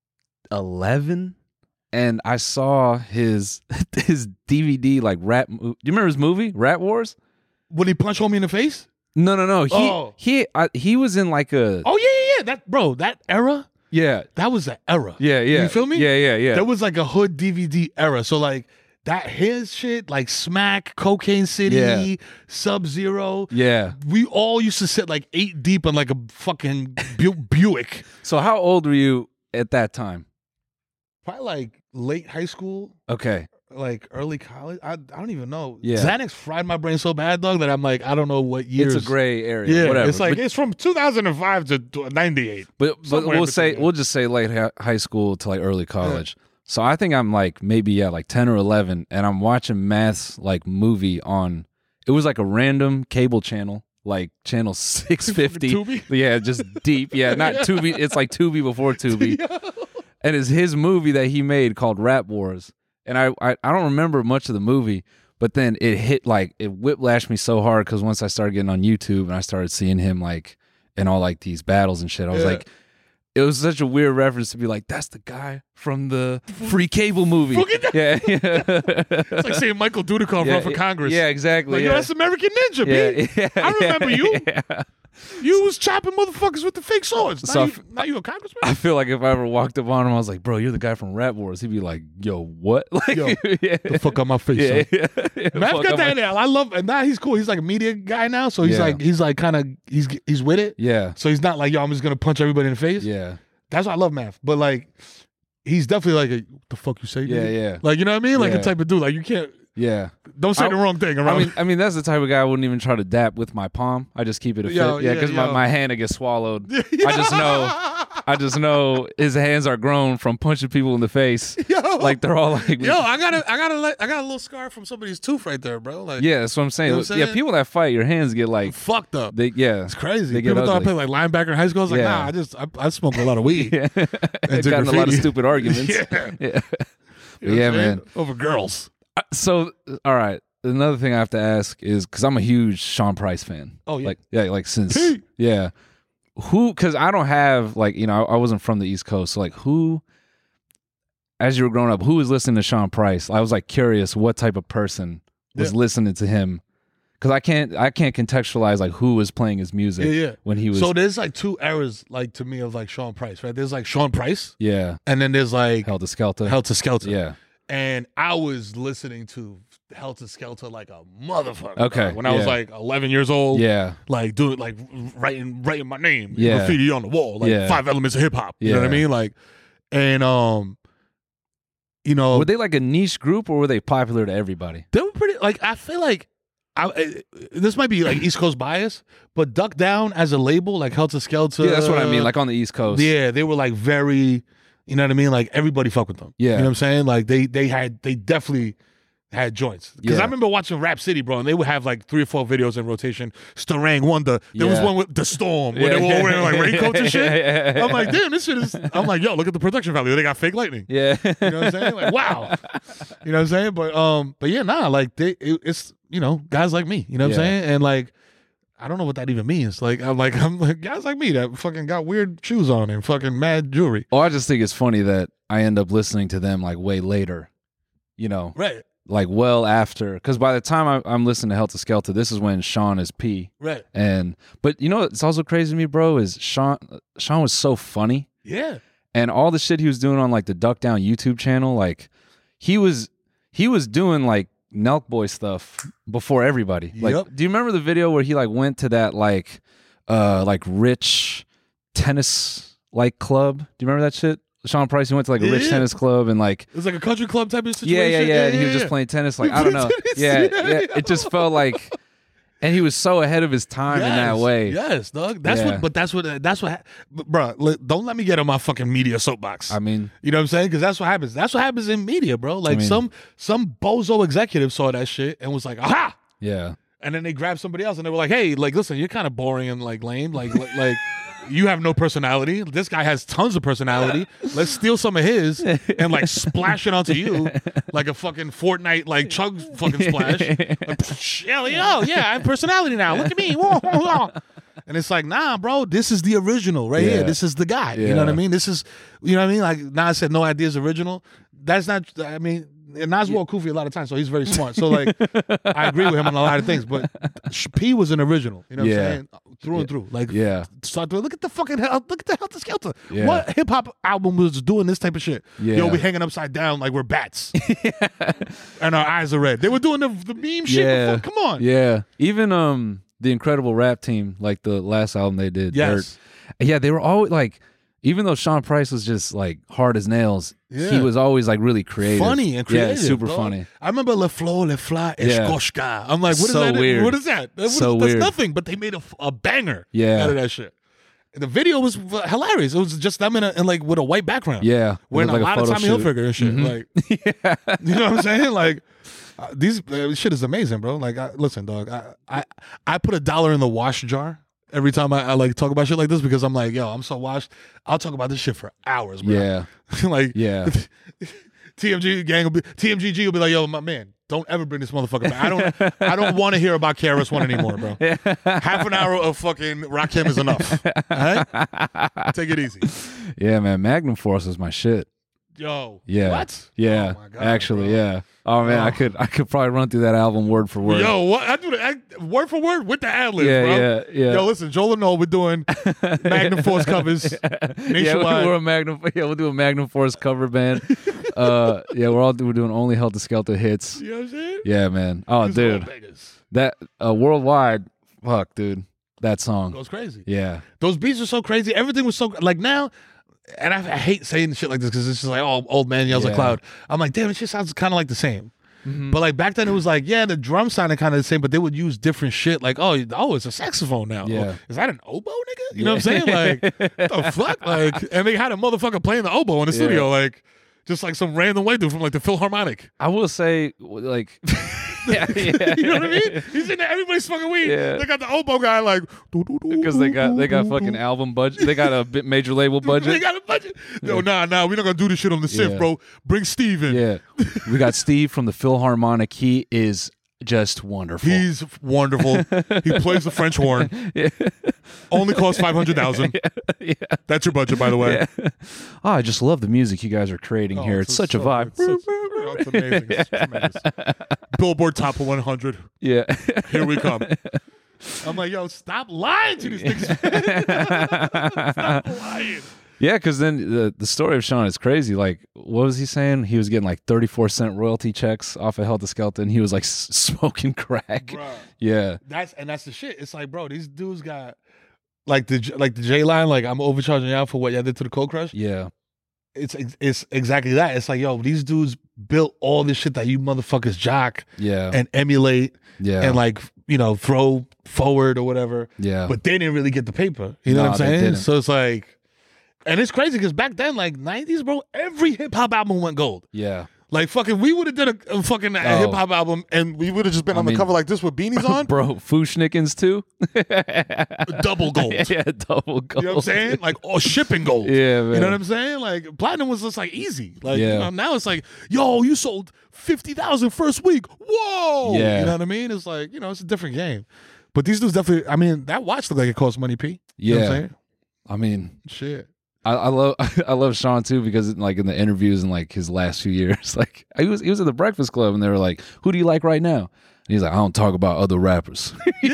11 and I saw his DVD like rap. Do you remember his movie Rat Wars? Would he punch homie in the face? No. He was in like a Oh yeah. That era. yeah. That was an era. Yeah. You feel me? Yeah. There was like a hood DVD era. So like that his shit, like Smack, Cocaine City, Yeah. Sub-Zero. Yeah. We all used to sit like 8 deep in like a fucking Buick. So how old were you at that time? Probably like late high school, Okay. like early college. I don't even know. Yeah. Xanax fried my brain so bad, dog, that I'm like, I don't know what years. It's a gray area. Yeah, whatever. it's like But- it's from 2005 to 98. But Somewhere in between. we'll just say late high school to like early college. So I think I'm like maybe like 10 or 11, and I'm watching Math's like movie on. It was like a random cable channel, like channel 650. Tubi? Yeah, just deep. Yeah, not Tubi. It's like Tubi before Tubi, and it's his movie that he made called Rat Wars. And I don't remember much of the movie, but then it hit like it whiplashed me so hard because once I started getting on YouTube and I started seeing him like in all like these battles and shit, I was like, it was such a weird reference to be like, that's the guy from the free cable movie. Yeah. It's like saying Michael Dudikoff run for Congress. Yeah, exactly. Like, yo, that's American Ninja, B. I remember you. Yeah. You was chopping motherfuckers with the fake swords. So Now you a congressman? I feel like if I ever walked up on him, I was like, bro, you're the guy from Rat Wars. He'd be like, yo, what? Like, Yo, yeah. the fuck out my face, Yeah, son. yeah. Matt's Fuck got up that my- now. I love, and now he's cool. He's like a media guy now, so he's Yeah. like kind of he's with it. Yeah. So he's not like, yo, I'm just gonna punch everybody in the face. Yeah. That's why I love Math. But like, he's definitely like, the fuck you say? Yeah, nigga? yeah. Like, you know what I mean? Like Yeah. the type of dude. Like, you can't Yeah. don't say I- the wrong thing around. I mean, that's the type of guy I wouldn't even try to dap with my palm. I just keep it a fit. Yo, Yeah, yeah, because yo. my hand will get swallowed. I just know his hands are grown from punching people in the face. Yo. Like they're all like, Yo, I got a little scar from somebody's tooth right there, bro. Like, yeah, that's what I'm saying. You know what I'm Yeah, saying? people that fight, your hands get like, fucked up. it's Crazy. They get People thought I ugly. played like linebacker in high school. I was like, Yeah. nah, I smoked a lot of weed. Yeah, And got did in a lot of graffiti. stupid arguments. Yeah. Yeah, You know what yeah, I'm saying? man. Over girls. So, all right. Another thing I have to ask is because I'm a huge Sean Price fan. Oh, yeah. like since Pete. yeah. Who? Because I don't have like I wasn't from the East Coast. So like who? As you were growing up, who was listening to Sean Price? I was like curious what type of person was listening to him. Because I can't contextualize like who was playing his music Yeah. when he was So there's like two eras, like to me, of like Sean Price, right? There's like Sean Price, yeah and then there's like Helter Skelter. Helter Skelter. Yeah. And I was listening to Helter Skelter like a motherfucker. Okay, dog, when I was yeah. like 11 years old. Yeah. Like doing like writing my name, Yeah. graffiti on the wall, like Yeah. 5 elements of hip hop. You know what I Yeah. mean? Like, and you know, Were they like a niche group or were they popular to everybody? they were pretty. Like, I feel like this might be like East Coast bias, but Duck Down as a label, like Helter Skelter. Yeah, that's what I mean. Like on the East Coast. Yeah, they were like very, you know what I mean? Like everybody fuck with them. Yeah. You know what I'm saying? Like they definitely had joints. Because Yeah. I remember watching Rap City, bro, and they would have like 3 or 4 videos in rotation. Starang Wonder. There was Yeah. one with The Storm where they were all wearing like raincoats and shit. I'm like, damn, this shit is. I'm like, yo, look at the production value. They got fake lightning. Yeah. You know what I'm saying? Like, wow. You know what I'm saying? But yeah, nah, like it's guys like me. You know what Yeah. I'm saying? And like, I don't know what that even means. Like, I'm like guys like me that fucking got weird shoes on and fucking mad jewelry. Oh, I just think it's funny that I end up listening to them like way later, Right. like well after. Because by the time I'm listening to Helter Skelter, this is when Sean is P. Right. But it's also crazy to me, bro, is Sean was so funny. Yeah. And all the shit he was doing on like the Duck Down YouTube channel, like he was doing like Nelk Boy stuff before everybody. Like, Yep. do you remember the video where he like went to that like rich tennis like club? Do you remember that shit? Sean Price, he went to like a rich Yeah. tennis club and like It was like a country club type of situation. yeah. And he was just playing tennis. Like I don't know. Yeah. It just felt like, and he was so ahead of his time in that way. Yes, dog. That's Yeah. what. Bro, don't let me get on my fucking media soapbox. I mean, You know what I'm saying? Because that's what happens. That's what happens in media, bro. Like mean- some bozo executive saw that shit and was like, aha. yeah. And then they grabbed somebody else and they were like, hey, like, listen, you're kind of boring and like lame. Like you have no personality. This guy has tons of personality. Let's steal some of his and like splash it onto you like a fucking Fortnite like chug fucking splash. Like, yeah, I have personality now. Look at me. Whoa, whoa, whoa. And it's like, nah, bro, this is the original right Yeah. here. This is the guy. You know what I Yeah. mean? This is, you know what I mean? Like Nas said, no idea is original. That's not, I mean, and Nas wore Kufi a lot of times, so he's very smart. So like, I agree with him on a lot of things, but P was an original. You know what I'm Yeah. saying? Through and through. Like, Yeah. start to look at the fucking hell, look at the Helter Skelter. Yeah. What hip hop album was doing this type of shit? Yeah. Yo, we hanging upside down like we're bats, and our eyes are red. They were doing the meme shit. Yeah. Before. Come on. Yeah. Even the Incredible Rap Team, like the last album they did. Yes. Dirt. Yeah, they were always like, even though Sean Price was just like hard as nails, Yeah. he was always like really creative. Funny and creative. Yeah, super bro. funny. I remember Le Flow, Le Fly, Yeah. Escoshka. I'm like, what is So that? weird. What is that? That's Weird. nothing, but they made a banger Yeah. out of that shit. And the video was hilarious. It was just them in like with a white background. Yeah. It Wearing looked a like lot of photo Tommy shoot. Hilfiger and shit. Like, you know what I'm saying? Like, these shit is amazing, bro. Like, listen, dog. I put $1 in the wash jar every time I like talk about shit like this because I'm like, yo, I'm so washed. I'll talk about this shit for hours, bro. Yeah. Like, Yeah. TMGG will be like, yo, my man, don't ever bring this motherfucker back. I don't want to hear about KRS-One anymore, bro. Half an hour of fucking Rakim is enough. All right? Take it easy. Yeah, man. Magnum Force is my shit. Yo. Yeah. What? Yeah. Oh my God, actually, bro. yeah. Oh man, I could probably run through that album word for word. Yo, what? I do the word for word with the ad-libs, Yeah, bro. yeah. Yo, listen, Joel and Noel, we're doing Magnum Force covers nationwide. Yeah, we're a Magnum. Yeah, we'll do a Magnum Force cover band. Yeah, we're doing only Helter Skelter hits. You know what I'm saying? Yeah, man. Oh, These little dude, beggars. that worldwide. Fuck, dude, that song. Goes crazy. Yeah, Those beats are so crazy. Everything was so like now, and I hate saying shit like this because it's just like, oh, old man yells at Yeah. cloud. I'm like, damn, it just sounds kind of like the same. But like back then, it was like, yeah, the drum sounded kind of the same, but they would use different shit. Like, oh, it's a saxophone now. Yeah. Oh, is that an oboe, nigga? You know what I'm saying? Like, the fuck? Like, and they had a motherfucker playing the oboe in the studio, like, just like some random white dude from like the Philharmonic. I will say, like, yeah, You know what I mean? He's in there, everybody's smoking weed. Yeah. They got the oboe guy like, because they got fucking album budget. They got a bit major label They budget. got a budget. No, nah, we're not gonna do this shit on the Sif, Yeah. bro. Bring Steve in. Yeah, we got Steve from the Philharmonic. He is just wonderful. He's wonderful. He plays the French horn. Only costs $500,000. yeah. That's your budget, by the way. Yeah. Oh, I just love the music you guys are creating Oh, here. It's such a vibe. It's amazing. It's tremendous. Billboard Top 100. Yeah. Here we come. I'm like, yo, stop lying to these niggas. Stop lying. Yeah, because then the story of Sean is crazy. Like, what was he saying? He was getting like 34-cent royalty checks off of Helter Skelter, and he was like smoking crack. Bruh. Yeah. That's the shit. It's like, bro, these dudes got like the J line, like I'm overcharging y'all for what y'all did to the Cold Crush. Yeah. It's exactly that. It's like, yo, these dudes built all this shit that you motherfuckers jock Yeah. and emulate Yeah. and like, you know, throw forward or whatever. Yeah. But they didn't really get the paper. You know Nah, what I'm they saying? didn't. So it's like, and it's crazy because back then, like 90s, bro, every hip hop album went gold. Yeah. Like fucking, we would have done a fucking hip hop album and we would have just been on the mean- cover like this with beanies on. Bro, Fushnikins too? Double gold. Yeah, double gold. You know what I'm saying? Like, shipping gold. Yeah, man. You know what I'm saying? Like, platinum was just like easy. Like, Yeah. you know, now it's like, yo, you sold 50,000 first week. Whoa. Yeah. You know what I mean? It's like, you know, it's a different game. But these dudes definitely, I mean, that watch looked like it cost money, P. You know what I'm Yeah. saying? I mean, Shit. I love I love Sean too because like in the interviews in like his last few years, like he was at the Breakfast Club and they were like, "Who do you like right now?" And he's like, "I don't talk about other rappers.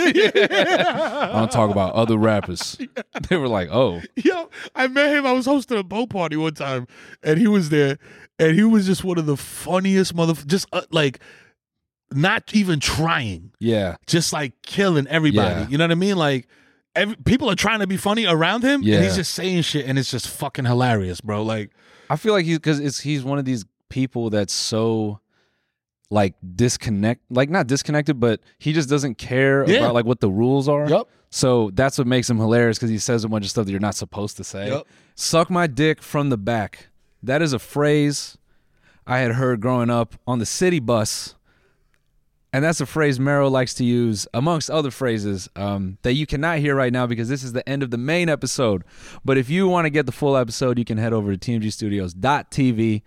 I don't talk about other rappers." They were like, "Oh, Yo, I met him. I was hosting a boat party one time, and he was there, and he was just one of the funniest just like not even trying, yeah, just like killing everybody. Yeah. You know what I mean? Like people are trying to be funny around him, Yeah. and he's just saying shit, and it's just fucking hilarious, bro. Like, I feel like he's one of these people that's so like not disconnected, but he just doesn't care Yeah. about like what the rules are. Yup. So that's what makes him hilarious because he says a bunch of stuff that you're not supposed to say. Yup. Suck my dick from the back. That is a phrase I had heard growing up on the city bus. And that's a phrase Mero likes to use, amongst other phrases that you cannot hear right now because this is the end of the main episode. But if you want to get the full episode, you can head over to tmgstudios.tv.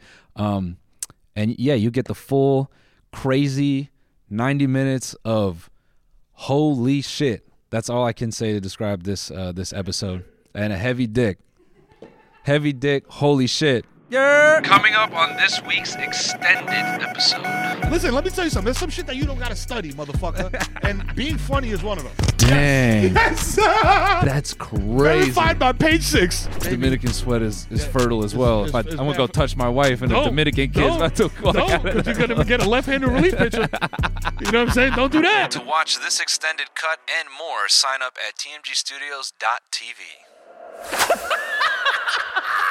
And yeah, you get the full crazy 90 minutes of holy shit. That's all I can say to describe this this episode. And a heavy dick. Heavy dick. Holy shit. Yeah. Coming up on this week's extended episode. Listen, let me tell you something. There's some shit that you don't gotta study, motherfucker. And being funny is one of them. Dang. Yes. That's crazy. Verified by page 6. Dominican sweat is fertile as well. it's I'm gonna go touch my wife and No, a Dominican kid's about to walk out of because you're gonna get a left-handed relief pitcher. You know what I'm saying? Don't do that. To watch this extended cut and more, sign up at tmgstudios.tv.